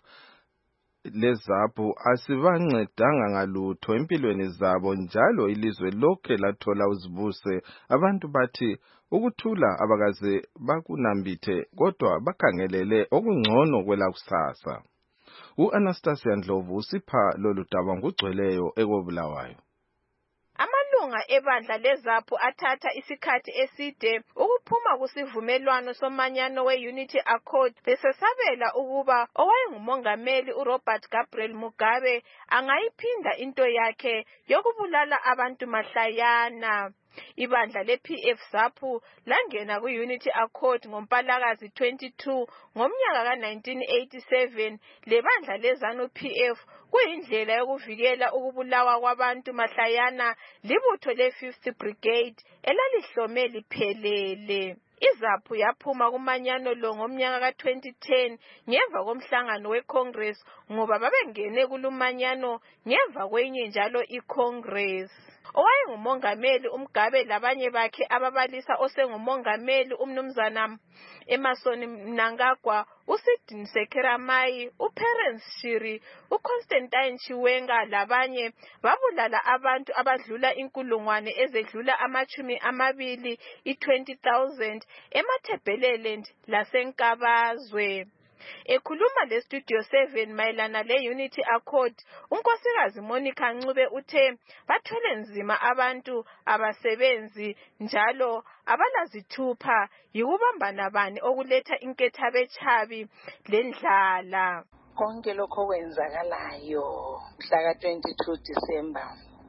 leZAPU asibancedanga ngalutho empilweni zabo, njalo ilizwe lokhe lathola uzibuse. Abantu bathi ukuthula abakaze bakunambithe kodwa bakhangelele okungcono kwelakusasa. U-Anastasia Ndlovu usipha lolu daba ngugcweleyo ekobulawayo. Amalunga ebandla leZAPU athatha isikhathi eside ukuphuma kusivumelwano somanyano we-Unity Accord besesabela ukuba owayengumongameli uRobert Gabriel Mugabe angayiphinda into yakhe yokubulala abantu mahlayana. Ibandla le-PF ZAPU langena ku-Unity Accord ngoMpalakazi 22 ngomnyaka ka-1987. Lebandla le-ZANU-PF kuyindlela yokuvikela ukubulawa kwabantu mahlayana libutho le-5th Brigade elalihlome liphelele. iZAPU yaphuma kumanyano lo ngomnyaka ka-2010 ngemva komhlangano weCongress ngoba babengene kulumanyano ngemva kwenye njalo iCongress. Owayengumongameli uMgabe labanye bakhe ababalisa osengumongameli umnumzana Emmerson Mnangagwa, uSidini Sekeramai, uPerence Shiri, uConstantine Chiwenga labanye babulala abantu abadlula inkulungwane ezedlula amachumi amabili 20,000 eMatabeleland lasenkabazwe. Ekhuluma leStudio 7 mayelana le-Unity Accord, unkosikazi Monica Ncube uthe bathwele nzima abantu abasebenzi njalo abalazithupha yikubambana bani okuletha inkethabetshabi lendlala. Konke lokho kwenzakalayo mhla ka-22 December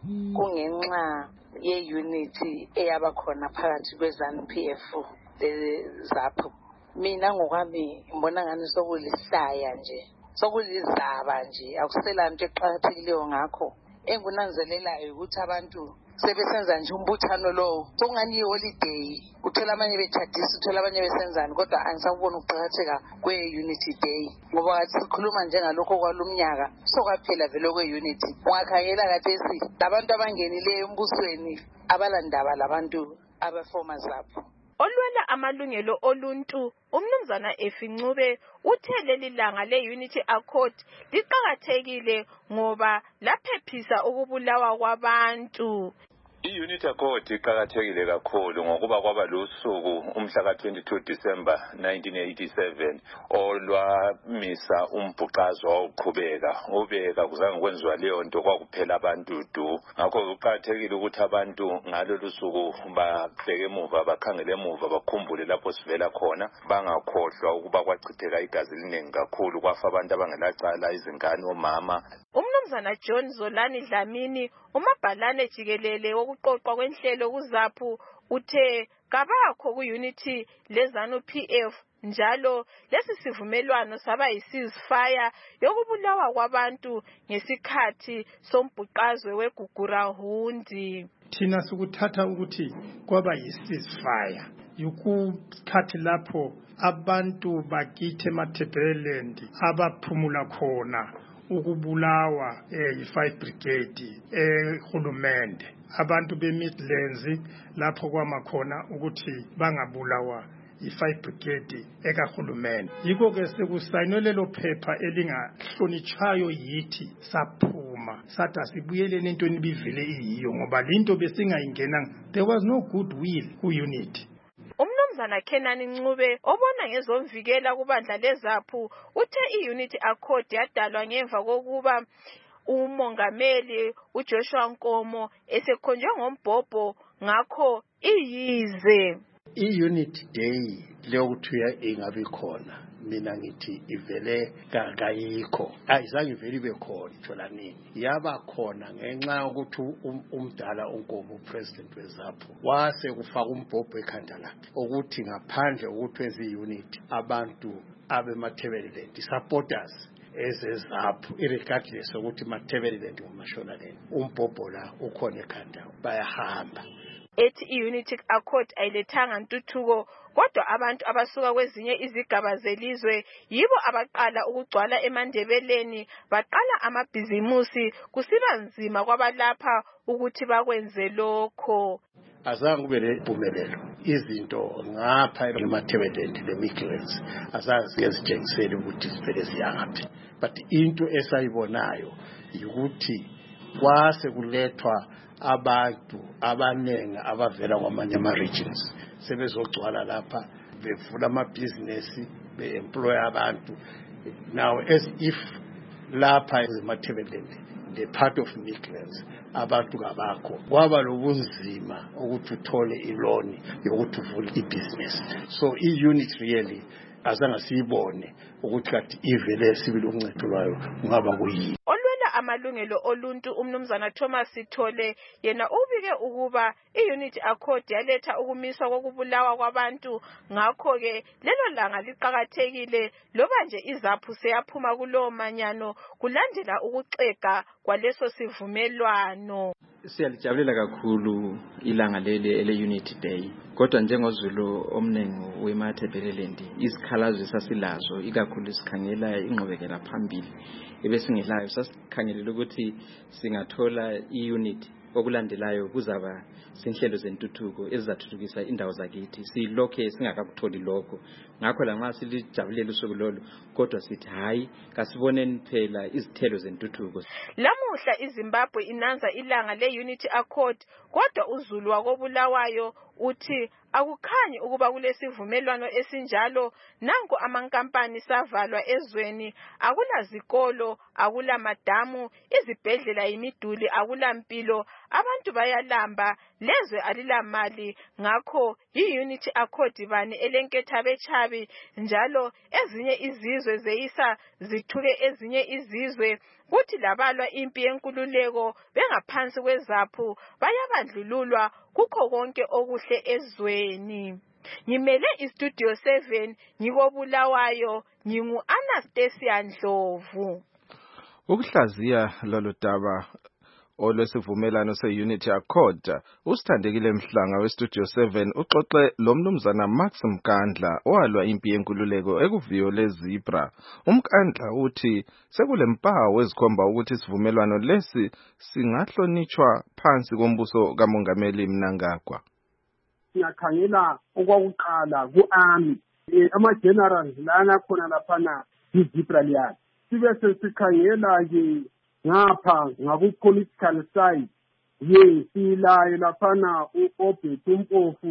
kungenxa ye-unity eyabakhona phakathi kweZANU-PF leZAPU. Mina ngokwami ngibona ngani sokulihlaya nje, sokulizaba nje, akusela nto eqhakathekileyo ngakho. Engunanzelelayo ukuthi abantu sebesenza nje umbuthano lowo sokungani holiday, uthola abanye betshadisa, uthola abanye besenzani, kodwa angisakubona ukuqakatheka kwe-Unity Day ngoba sikhuluma njengalokho kwalumnyaka sokwaphela vele kwe-Unity. Ungakhangela kathesi labantu abangenileyo embusweni abalandaba labantu abefoma ZAPU. Olwela amalungelo oluntu umnumzana Ncube uthe leli langa le-Unity Accord liqhakathekile ngoba laphephisa ukubulawa kwabantu. I-Unity Accord iqhakathekile kakhulu ngokuba kwaba lusuku umhla ka-22 December 1987 olwamisa umbhuqazwa wawuqhubeka kuzange kwenziwa leyo nto, kwakuphela abantu du. Ngakho kuqhakathekile ukuthi abantu ngalolu suku babheke emuva, bakhangele emuva, bakhumbule lapho sivela khona, bangakhohlwa ukuba kwachitheka igazi liningi kakhulu, kwafa abantu abangelacala, izingane, omama. Umnumzana John Zolani Dlamini, umabhalane jikelele wokuqoqwa kwenhlelo kuZAPU, uthe kabakho ku-Unity leZANU-PF njalo lesi sivumelwano saba yi-ceasefire yokubulawa kwabantu ngesikhathi sombhuqazwe weGugurahundi. Thina sikuthatha ukuthi kwaba yi-ceasefire yikusikhathi lapho abantu bakithi eMatabeleland abaphumula khona ukubulawa yi-5 Brigade ehulumende, abantu be-Midlands lapho kwamakhona ukuthi bangabulawa yi-5 Brigade ekahulumende. Yikho-ke sekusayinwe lelo phepha elingahlonitshayo yithi saphuma sathi asibuyeleni entweni ibivele iyiyo ngoba linto besingayingenanga. There was no goodwill ku-Unity. Umnumzana Kenani Ncube obona ngezomvikela kubandla leZAPU uthe i-Unity Accord yadalwa ngemva kokuba umongameli uJoshua Nkomo esekhonjwe ngombhobho ngakho iyize. I-Unity Day leyokuthiya ingabi khona mina ngithi ivele kayikho ayizange ivele ibe khona ithola nini yaba khona ngenxa yokuthi umdala uNkomo president weZAPU wase kufaka umbhobho ekhanda lakhe ukuthi ngaphandle ukuthi wenze iunit abantu abemathebeleland supporters ezeZAPU irregardless ukuthi mathebeleland nguMashonaland umbhobho la ukhona ekhanda bayahamba. Ethi i-Unity Accord ayilethanga ntuthuko kodwa abantu abasuka kwezinye izigaba zelizwe yibo abaqala ukugcwala eMandebeleni baqala amabhizimusi kusiba nzima kwabalapha ukuthi bakwenze lokho. Azange kube lempumelelo izinto ngapha emathebeleland lemigrants azazi ezitshengisela ukuthi sivele ziyangaphi but into esayibonayo ukuthi kwase kulethwa abantu abanengi abavela kwamanye ama-regions sebezogcwala lapha bevula amabhizinesi be-employ abantu now as if lapha emathebeleland the part of migrants abantu kabakho kwaba lobunzima ukuthi uthole iloni yokuthi uvule ibhizinesi so i-unit really azange siyibone ukuthi kade ivele sibili uncedo lwayo ngaba kuyini. Amalungelo oluntu umnumzana Thomas Sithole yena ubike ukuba i-Unity Accord yaletha ukumiswa kokubulawa kwabantu ngakho ke lelo langa liqhakathekile loba nje iZAPU seyaphuma kulo manyano kulandela ukucega kwaleso sivumelwano. Siyalijabulela kakhulu ilanga leli ele-Unity Day kodwa njengozulu omningi wemathebeleland isikhalazo sasilazo ikakhulu isikhangela ingqubekela phambili ebesingelayo sasikhangelela ukuthi singathola i-unity okulandelayo kuzaba sinhlelo zentuthuko ezizathuthukisa indawo zakithi silokhe singakakutholi lokho ngakho la nxa silijabulela usuku lolo kodwa sithi hayi kasiboneni phela izithelo zentuthuko. Lamuhla iZimbabwe inanza ilanga le-Unity Accord kodwa uZulu wakobulawayo uthi akukhanyi ukuba kulesivumelwano esinjalo nanku amankampani savalwa ezweni akula zikolo akula madamu izibhedlela imiduli akula mpilo abantu bayalamba lezwe alilamali ngakho i-Unity Accord bani elenketha bechabi njalo ezinye izizwe zeyisa zithuke ezinye izizwe kuthi labalwa impi yenkululeko bengaphansi kweZAPU bayabandlululwa kukho konke okuhle ezweni. Ngimele iStudio 7 ngikobulawayo ngingu-Anastasia Ndlovu. Ukuhlaziya lolu daba olwesivumelano se-Unity Accord usithandekile Mhlanga weStudio 7 uxoxe lo mnumzana Max Mkandla owalwa impi yenkululeko ekuviyo leZebra. UMkandla uthi sekulempawu ezikhomba ukuthi isivumelwano lesi singahlonitshwa phansi kombuso kaMongameli Mnangagwa. Siyakhangela okwakuqala ku-army ama-generals lana khona laphana iZebra liyani sibe sesikhangela-ke ngapha ngaku-political side silaye laphana u-Obert Mpofu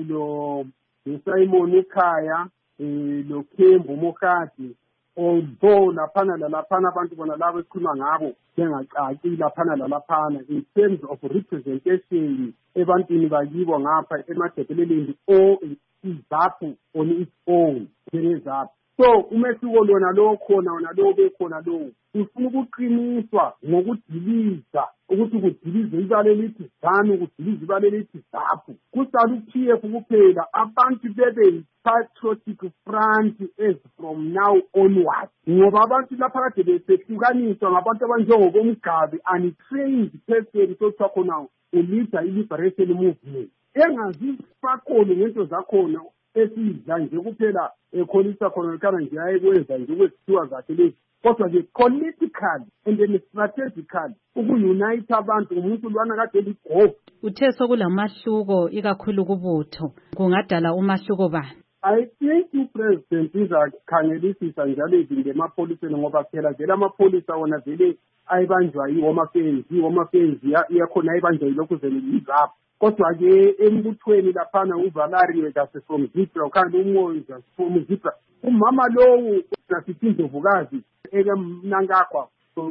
lo-Simon Ekhaya lo-Kembu Mokgadi although laphana lalaphana abantu bona labo esikhuluma ngabo bengacaci laphana lalaphana in terms of representation ebantwini bakibo ngapha eMadebeleland or iZAPU on its own njengeZAPU. So umehluko lona lo khona wona lo bekhona lo ufuna ukuqiniswa ngokudiliza ukuthi kudilize ibale lithi ZANU kudilize ibale lithi ZAPU kusala uPF kuphela abantu bebe patriotic front as from now onward ngoba abantu lapha kade besehlukaniswa ngabantu abanjengobomgabi untrained person sothiwa khona uleader i-liberation movement engazi fakolo ngento zakhona esizidla nje kuphela ekholisa khona kana nje ayekwenza nje kwesithiwa zakhe lezi kodwa ke politically and then strategically uku-unite abantu umuntu lwana kade ligogo. Uthe sokulamahluko ikakhulu kubutho kungadala umahluko bani? I think upresident izakhangelisisa njalo izinto emapholiseni ngoba phela vele amapholisa wona vele ayibanjwa yiHome Affairs iyakhona ayibanjwa yilokhu vele yiZAPU kodwa-ke embuthweni laphana uValerie kase from Zebra ukhanda uMoyo from Zebra umama lowu nasithi Ndlovukazi ekeMnangagwa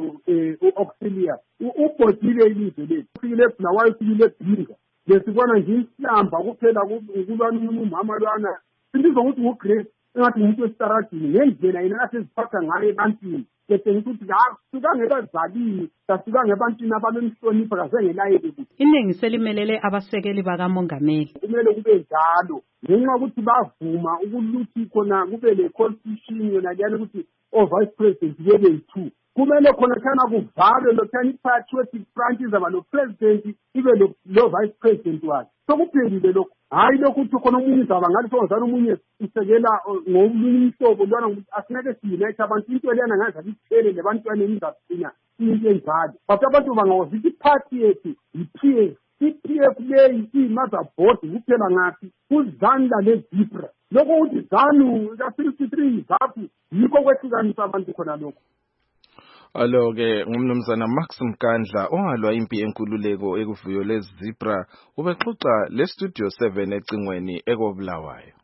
u-Auxilia ubhodile ilizwe lethu ufikile nawayo ufikile ebhinga lesibona nje isihlamba kuphela kulwana umama lwana sindizo ukuthi nguGrace engathi umuntu wesitaradini ngendlela yena aseziphatha ngayo ebantwini kethenisa ukuthi suka ngebazalini sasuka ngebantwini ababemhlonipha kazengelayeke kuthi iningi selimelele abasekeli bakamongameli kumele kube njalo ngenxa ukuthi bavuma ukuthi khona kube le constitution yona leyana ukuthi vice president bebe yi-2 kumele khona thana kuvalwe lothana iphathwe branches aba lo president ibe lo vice president wakhe sokuphelile lokho hayi lokhu ukuthi khona umunye uzaba ngathi songazana umunye usekela ngomunye umhlobo lwana ukuthi asinake siyunite abantu into leyana ngaza kuphele lebantwaneni izasinya into enjalo but abantu bangawazithi party yethu yi-PF i-PF leyi iyi-motherboard kuphela ngaphi kuzandla lezibra lokho ukuthi ZANU ka-63 zaphu yikho kwehlukanisa abantu khona lokho. Alo-ke ngumnumzana Maxim Kandla ongalwa impi yenkululeko ekuvuyo lezibra ubexoxa le-Studio 7 ecingweni ekobulawayo.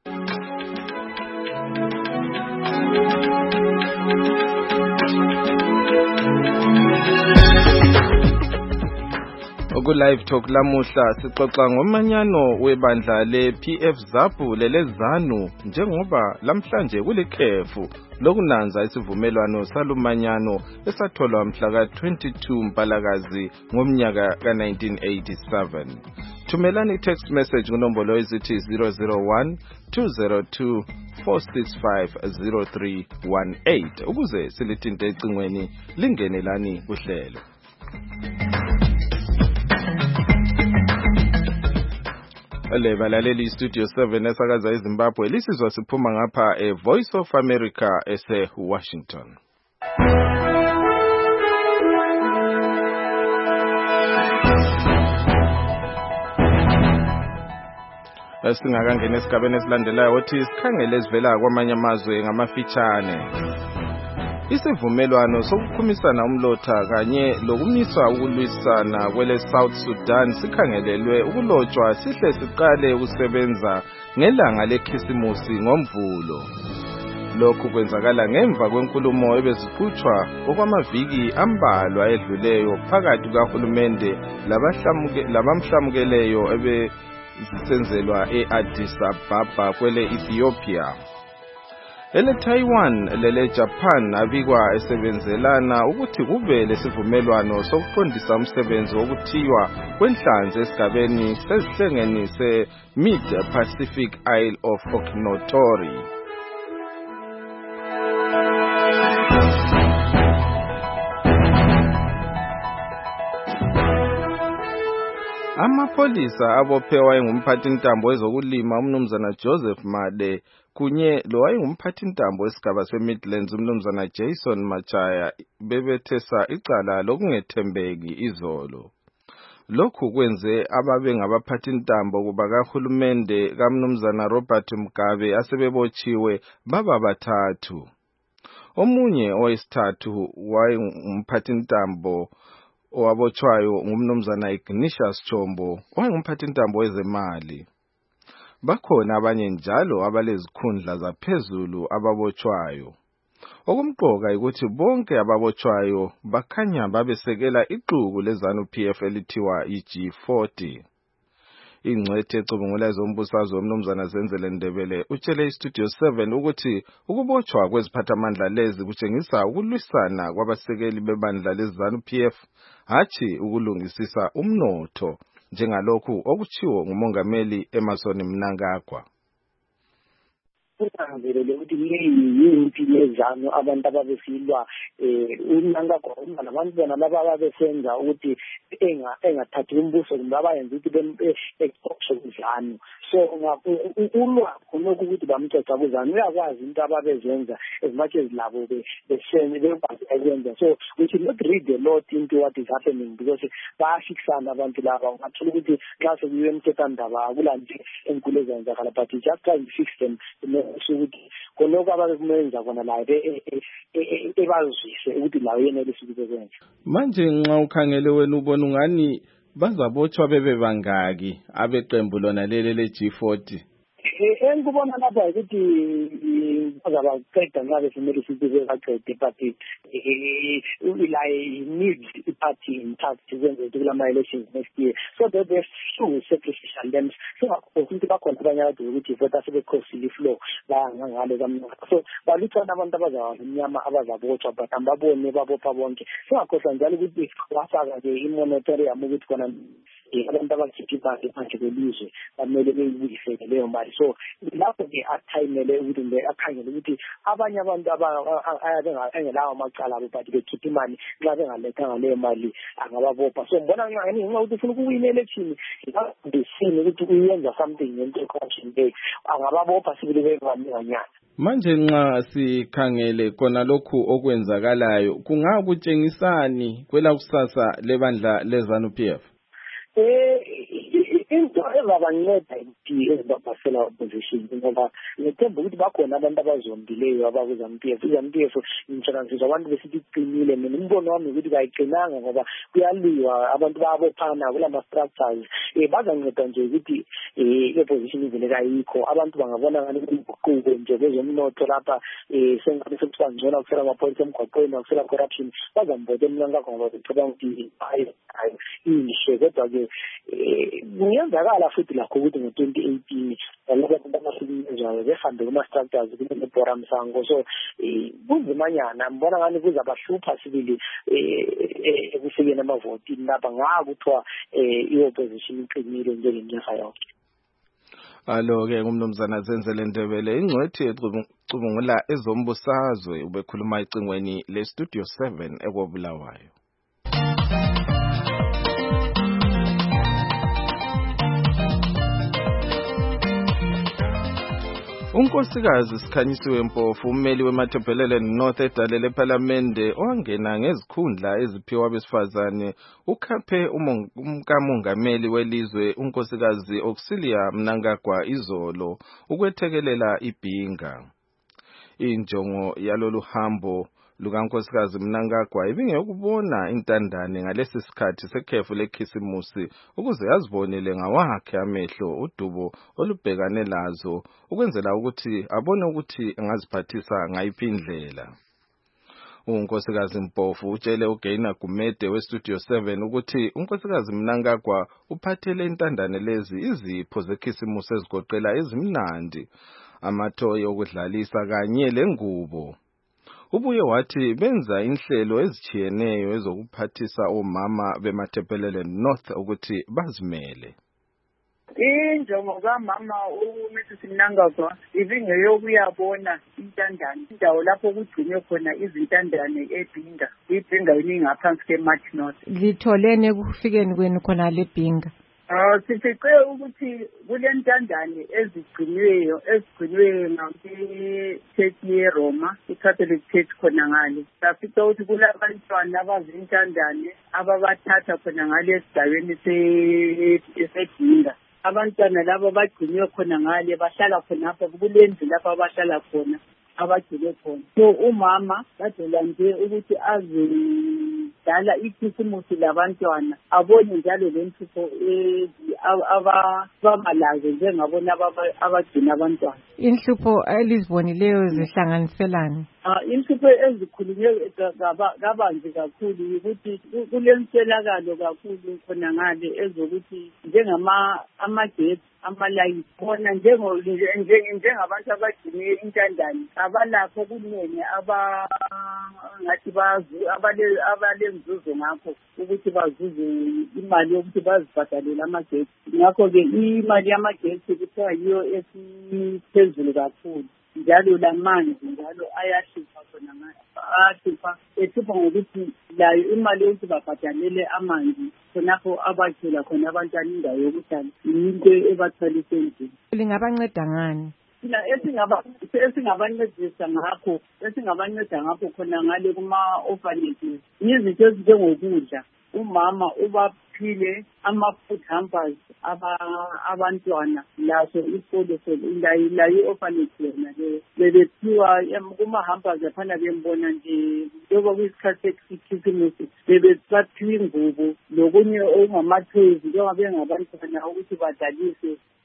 Oku-Live Talk lamuhla sixoxa ngomanyano webandla le-PF ZAPU lele-ZANU njengoba lamhlanje kulikhefu lokunanza isivumelwano salumanyano esatholwa mhla ka-22 Mpalakazi ngomnyaka ka-1987. Thumelani text message kunombolo ezithi 001 202 465 0318 ukuze silithinte ecingweni lingenelani kuhlelo. Balaleli Studio 7 esakaza eZimbabwe lisizwa siphuma ngapha Voice of America ese-Washington. Singakangena esigabeni esilandelayo othi sikhangele ezivela kwamanye amazwe ngamafitshane. Isivumelwano sokukhumisana umlotha kanye lokumiswa ukulwisana kwele South Sudan sikhangelelwe ukulotshwa sihle siqale ukusebenza ngelanga leKhisimusi ngoMvulo. Lokhu kwenzakala ngemva kwenkulumo ebeziqhutshwa okwamaviki ambalwa edluleyo phakathi kahulumende labamhlamukeleyo ebezisenzelwa eAddis Ababa kwele Ethiopia. Ele Taiwan lele Japan abikwa esebenzelana ukuthi kube lesivumelwano sokuqondisa umsebenzi wokuthiywa kwenhlanzi esigabeni sezihlengeni se-Mid-Pacific Isle of Okinotori. Amapolisa abophewa engumphathintambo wezokulima umnumzana Joseph Made kunye lo wayengumphathintambo wesigaba seMidlands umnumzana Jason Machaya bebethesa icala lokungethembeki izolo. Lokhu kwenze ababe ngabaphathintambo kuba kahulumende kamnumzana Robert Mugabe asebebotshiwe baba bathathu. Omunye owesithathu wayengumphathintambo owabotshwayo ngumnumzana Ignatius Chombo owayengumphathintambo wezemali. Bakhona abanye njalo abalezikhundla zaphezulu ababotshwayo. Okumqoka ukuthi bonke ababotshwayo bakhanya babesekela iqhubu leZANU-PF elithiwa iG40. Ingcwethe ecubungula ezombusazwe umnumzana Zenzele Ndebele utshele iStudio 7 ukuthi ukubotshwa kweziphathamandla lezi kutshengisa ukulwisana kwabasekeli bebandla leZANU-PF hatshi ukulungisisa umnotho njengalokhu okutshiwo ngumongameli Emmerson Mnangagwa. Kutangelele ukuthi leyi yimpi yezanu abantu ababesilwa uMnangagwa nabantu bona laba ababesenza ukuthi engathathi umbuso kumbe abayenza ukuthi exoxe kuzanu so ulwa khonokho ukuthi bamthetha kuzanu uyakwazi into ababezenza as much as labo besenze bekwazi ukwenza so we should not read a lot into what is happening because bayashikisana abantu laba ungathola ukuthi xa sekuyiwe emthethwandaba akulanje enkulu ezenzakala but just trying to fix them ukuthi khonokho abakumenza khona la ebazise ukuthi lawo yena lesikubenza manje nxa ukhangele wena ubona ungani bazabotshwa bebe bangaki abeqembu lona lele leG40 engikubona lapha ukuthi bazabaqeda nxa besimele sithi bebaqede but la need i-party intact ukwenza ukuthi kulama elections next year so that there's few sacrificial lambs ukuthi bakhona abanye abantu ukuthi vota sebekhosile iflow la ngangale kamnaka so baluthana abantu abazabamnyama abazabotshwa but ambabone babopha bonke singakhohlwa njalo ukuthi wafaka nje i-moratorium ukuthi khona abantu abakhipha imali manje kwelizwe bamele beyibuyisele leyo mali so lapho-ke athayimele ukuthi akhangele ukuthi abanye abantu engelawo amacala abo but bekhipha imali nxa bengalethanga leyo mali angababopha so ngibona ngenxa ukuthi ufuna ukuwina election ndisini ukuthi uyenza something ngento ecorruption day angababopha sibili bebaminganyana. Manje nxa sikhangele kona lokhu okwenzakalayo kungakutshengisani kwela kusasa lebandla leZANU-PF? Into ezabanceda ukuthi ezibabhasela opposition ngoba ngethemba ukuthi bakhona abantu abazondileyo abakuZANU-PF. iZANU-PF insurance abantu besithi iqinile mina umbono wami ukuthi kayiqinanga ngoba kuyaliwa abantu bayabophana kulama structures bazanceda nje ukuthi i-opposition ivele kayikho abantu bangabona ngani ukuquko nje kwezomnotho lapha sengabe sekuthiwa ngcono kusela amaphoyisa emgwaqweni akusela corruption bazambode emnangakho ngoba becabanga ukuthi inhle kodwa-ke kuyenzakala futhi lakho ukuthi ngo-2018 laba bantu abahlukunyezwayo behambe kuma-structures kunebhora msango so kunzimanyana mbona ngani kuzabahlupha sibili ekufikeni amavotini lapha ngakuthiwa i-opposition iqinile njengeminyaka yonke. Alo-ke ngumnumzana Zenzele Ndebele ingcwethi ecubungula ezombusazwe ubekhuluma ecingweni le-Studio 7 ekobulawayo. Unkosikazi Sikhanyisiwe Mpofu ummeli weMatabeleland North edalele ePhalamende owangena ngezikhundla eziphiwa abesifazane ukhaphe umkamongameli welizwe unkosikazi Auxilia Mnangagwa izolo ukwethekelela ibhinga. Injongo yalolu hambo lukankosikazi Mnangagwa ibingekubona intandane ngalesi sikhathi sekhefu lekhisimusi ukuze azibonele ngawakhe amehlo udubo olubhekane lazo ukwenzela ukuthi abone ukuthi angaziphathisa ngayiphi indlela. Unkosikazi Mpofu utshele uGaina Gumede weStudio 7 ukuthi unkosikazi Mnangagwa uphathele intandane lezi izipho zekhisimusi ezigoqela ezimnandi amathoyi okudlalisa kanye lengubo. Ubuye wathi benza inhlelo ezichiyeneyo ezokuphathisa omama beMatabeleland North ukuthi bazimele. Injongo kamama uMrs Mnangagwa ibingeyokuyabona intandane indawo lapho kugcinwe khona izintandane eBhinga. iBhinga ingaphansi keMarch North. Litholene ekufikeni kwenu khona leBhinga? Sifice ukuthi kulentandane ezigcinwe ngakwi-church yeRoma, iCatholic Church khona ngale. Safica ukuthi kulabantwana abazintandane ababathatha khona ngale esigabeni seBhinga. Abantwana labo bagcinwe khona ngale bahlala khonapho kulendlu lapho abahlala khona abagcine khona. So umama badela nje ukuthi azidala ikhisimusi labantwana abone njalo lentutho abamalazo njengabona abagcina abantwana. Inhlupho elizibonileyo zihlanganiselani? Inhlupho ezikhulunywe kabanzi kakhulu ukuthi kulemselakalo kakhulu khona ngale ezokuthi amagetsi amalayithi khona njengabantu abagcine intandane abalakho kunene ngathi abalenzuzo ngakho ukuthi bazuze imali yokuthi bazibhadalela amagetsi. Ngakho-ke imali yamagetsi kuthiwa yiyo esiphezulu kakhulu njalo lamanzi njalo ayahlupha khona ehlupha ngokuthi layo imali yokuthi babhadalele amanzi khonapho abakhela khona abantwana indawo yokuhlala yinto ebathwalise nzima. Lingabanceda ngani? Esingabancedisa ngakho khona ngale kuma-orphanages yizinto ezinjengokudla. Umama ubaphile ama-food hampers abantwana laso isikolo layo i-orphanage yona leyo bebephiwa kuma-hampers yaphana bembona nje njengoba kuyisikhathi sekhisimusi bebaphiwa ingubo lokunye okungamathoyizi njengoba bengabantwana ukuthi badlalise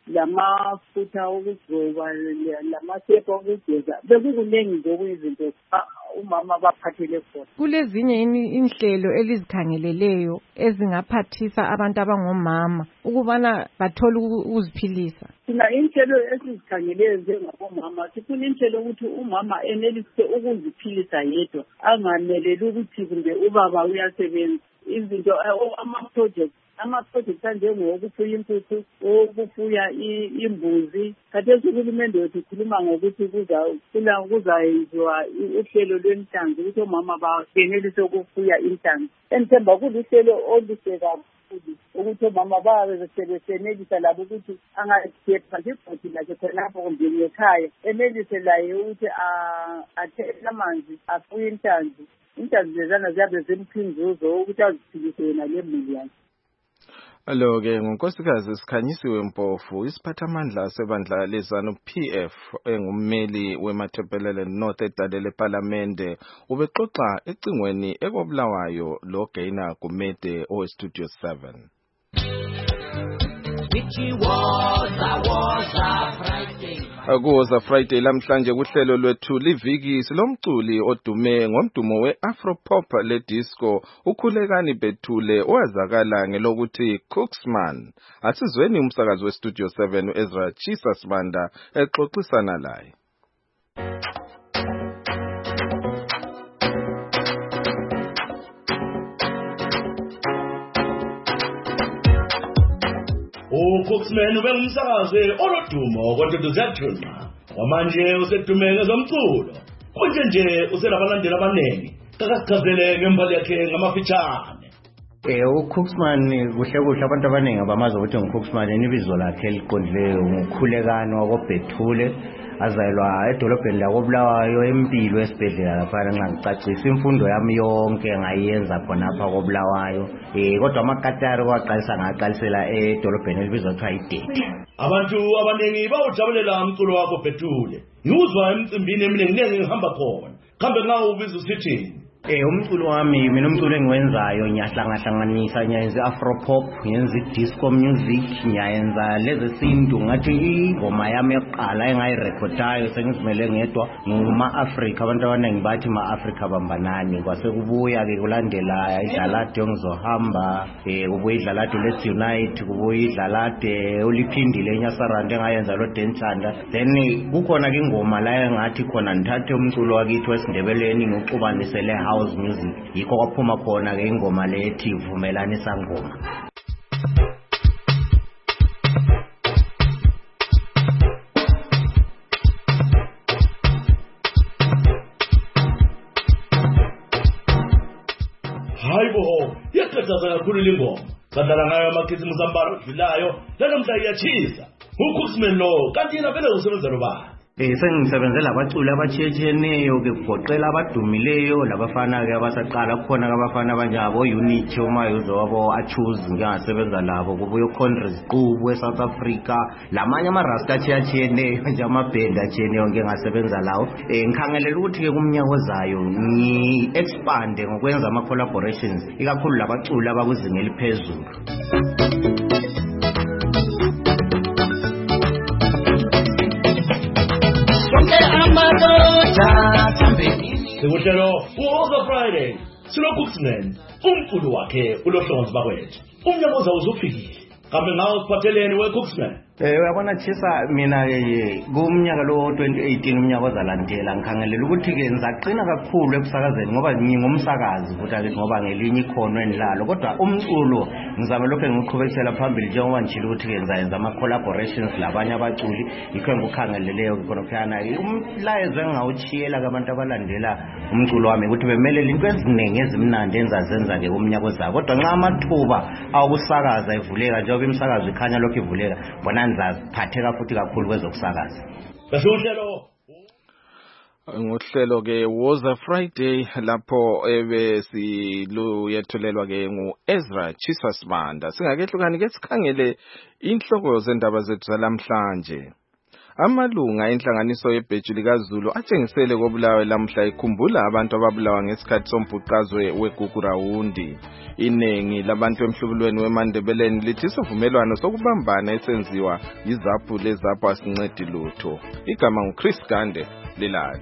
lamafutha okugcoba lamasepa okugeza bekukuningi nje okuyizinto umama baphathele khona. Kulezinye inhlelo elizikhangeleleyo ezingaphathisa abantu abangomama ukubana bathole ukuziphilisa. Sina inhlelo esizikhangeleyo njengabomama sifuna inhlelo ukuthi umama enelise ukuziphilisa yedwa angameleli ukuthi kumbe ubaba uyasebenza. Izinto ama-projects anjengokufuya impuphu, ukufuya imbuzi. Khathesi uhulumende wethu ukhuluma ngokuthi kuzayenziwa uhlelo lwenhlanzi ukuthi omama benelise ukufuya inhlanzi. Enithemba kuluhlelo oluhle kakhulu ukuthi omama babe sebesenelisa labo ukuthi angakepha igodi lakhe khonapho kumbe ngekhaya enelise laye ukuthi athele amanzi afuye inhlanzi. Inhlanzi lezana ziyabe zimkhinzuzo ukuthi aziphilise yena lemuli yakhe. Alo-ke ngunkosikazi Sikhanyisiwe Mpofu, isiphathamandla sebandla lezanu PF engummeli weMatabeleland North edale eParliamente, ubexoxa ecingweni ekobulawayo lo Gaina Gumede oweStudio 7. Akuwoza Friday lamhlanje kuhlelo lwethu liviki silomculi odume ngomdumo we-Afropop le-disco ukhulekani Bethule owazakala ngelokuthi Cooksman. Asizweni umsakazi weStudio 7 uEzra Chisa Sibanda exoxisana laye. Cooksman ubengumsakazi olodumo kodwa duzathunqa wamanje usedume ngezomculo konje nje uselabalandeli abaningi kakasichazele ngembali yakhe ngamafitshane. uCooksman kuhle abantu abaningi abamazi ukuthi nguCooksman enibizo lakhe eliqondileyo ngukhulekani wakoBethule azalwa edolobheni lakobulawayo empilo esibhedlela lapha nxa ngicacisa imfundo yami yonke ngayenza khonapha kobulawayo kodwa amakatari waqalisela edolobheni elibizwa kuthiwa iDede. Abantu abaningi bawujabulela umculo wakho Bethule. Ngizwa emcimbini eminingi ngihamba khona kambe ngawo ubiza usithini? Umculo wami mina umculo engiwenzayo ngiyahlangahlanganisa ngiyenza Afropop, ngiyenza disco music, ngiyenza lezesintu ngathi ingoma yami yokuqala engayirekhodayo sengizimele ngedwa nguma-Afrika. Abantu abaningi bathi ma-Afrika bambanani kwase kubuya ke kulandela idlalade ongizohamba kubuya idlalade Let's Unite, kubuya idlalade uliphindile eNyasaranda engayenza lo Denchanda. Then kukhona ke ingoma la engathi khona ngithathe umculo wakithi wesindebeleni ngiuxubanisele house music, yikho kwaphuma khona ke ingoma lethi Vumelanisa Ngoma. Hayibo yaqedza kakhulu lengoma kadlala ngayo amakhisimusi ambaro dlulayo lanamhla iyachisa. uCooksman lo kanti yena vele usebenza lobani? Sengisebenzela abaculi abatshiyeneyo ke kugoqela abadumileyo labafana ke abasaqala khona abafana abanjabo Unity uMayuzo wabo achoose ngiyasebenza labo kubuyo Conrad Qubu eSouth Africa lamanye amarasta atshiyeneyo nje amabhenda atshiyeneyo ngiyasebenza lawo. Ngikhangelela ukuthi ke kumnyaka ozayo ngi-expand ngokwenza ama collaborations ikakhulu labaculi abakuzinga eliphezulu. Sekuhlelo Woza Friday silo Cooksman umculo wakhe ulohlonzi bakwethu umnyaka ozayo uzofikile kambe ngawo siphatheleni weCooksman. Uyabona Chisa mina kumnyaka lo 2018 umnyaka ozalandela ngikhangelela ukuthi ke ngizaqina kakhulu ekusakazeni ngoba ngingumsakazi futhi ngoba ngelinye ikhono enilalo kodwa umculo ngizama lokho ngiqhubekisela phambili njengoba ngitshilo ukuthi ke ngizayenza ama collaborations labanye abaculi yikho ngikukhangeleleyo khona kuphana umlayezo engawuchiyela kubantu abalandela umculo wami ukuthi bemele into eziningi ezimnandi enzazenza ke umnyaka ozayo kodwa nxa amathuba awukusakaza evuleka njengoba imsakazo ikhanya lokho ivuleka bona ngizaphatheka futhi kakhulu kwezokusakaza. Ngohlelo ke Woza Friday lapho ebesiluyethulelwa ke nguEzra Chisa Sibanda. Singakehlukani ke sikhangele inhloko zendaba zethu zalamhlanje. Amalunga enhlanganiso yebheji likaZulu atshengisele koBulawayo lamhla ikhumbula abantu ababulawa ngesikhathi sombhuqazwe weGugurawundi. Inengi labantu emhlubulweni weMandebeleni lithi isivumelwano sokubambana esenziwa yizaphu lezaphu asincedi lutho. Igama nguChris Gande lilale.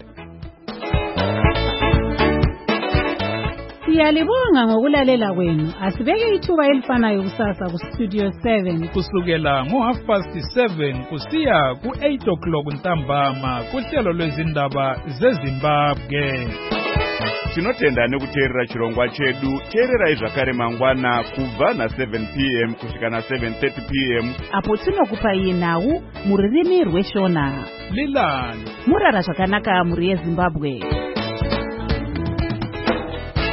Siyalibonga ngokulalela kwenu. Asibeke ithuba elifanayo kusasa ku Studio 7 kusukela ngo7:30 kusiya ku8 o'clock ntambama kuhlelo lwezindaba zeZimbabwe. Tinotenda nekuteerera chirongwa chedu. Teererai zvakare mangwana kubva na7 p.m. kusvika na7:30 p.m. apo tinokupa iye nhau muririmi rweshona. Lilani murara zvakanaka muri yeZimbabwe.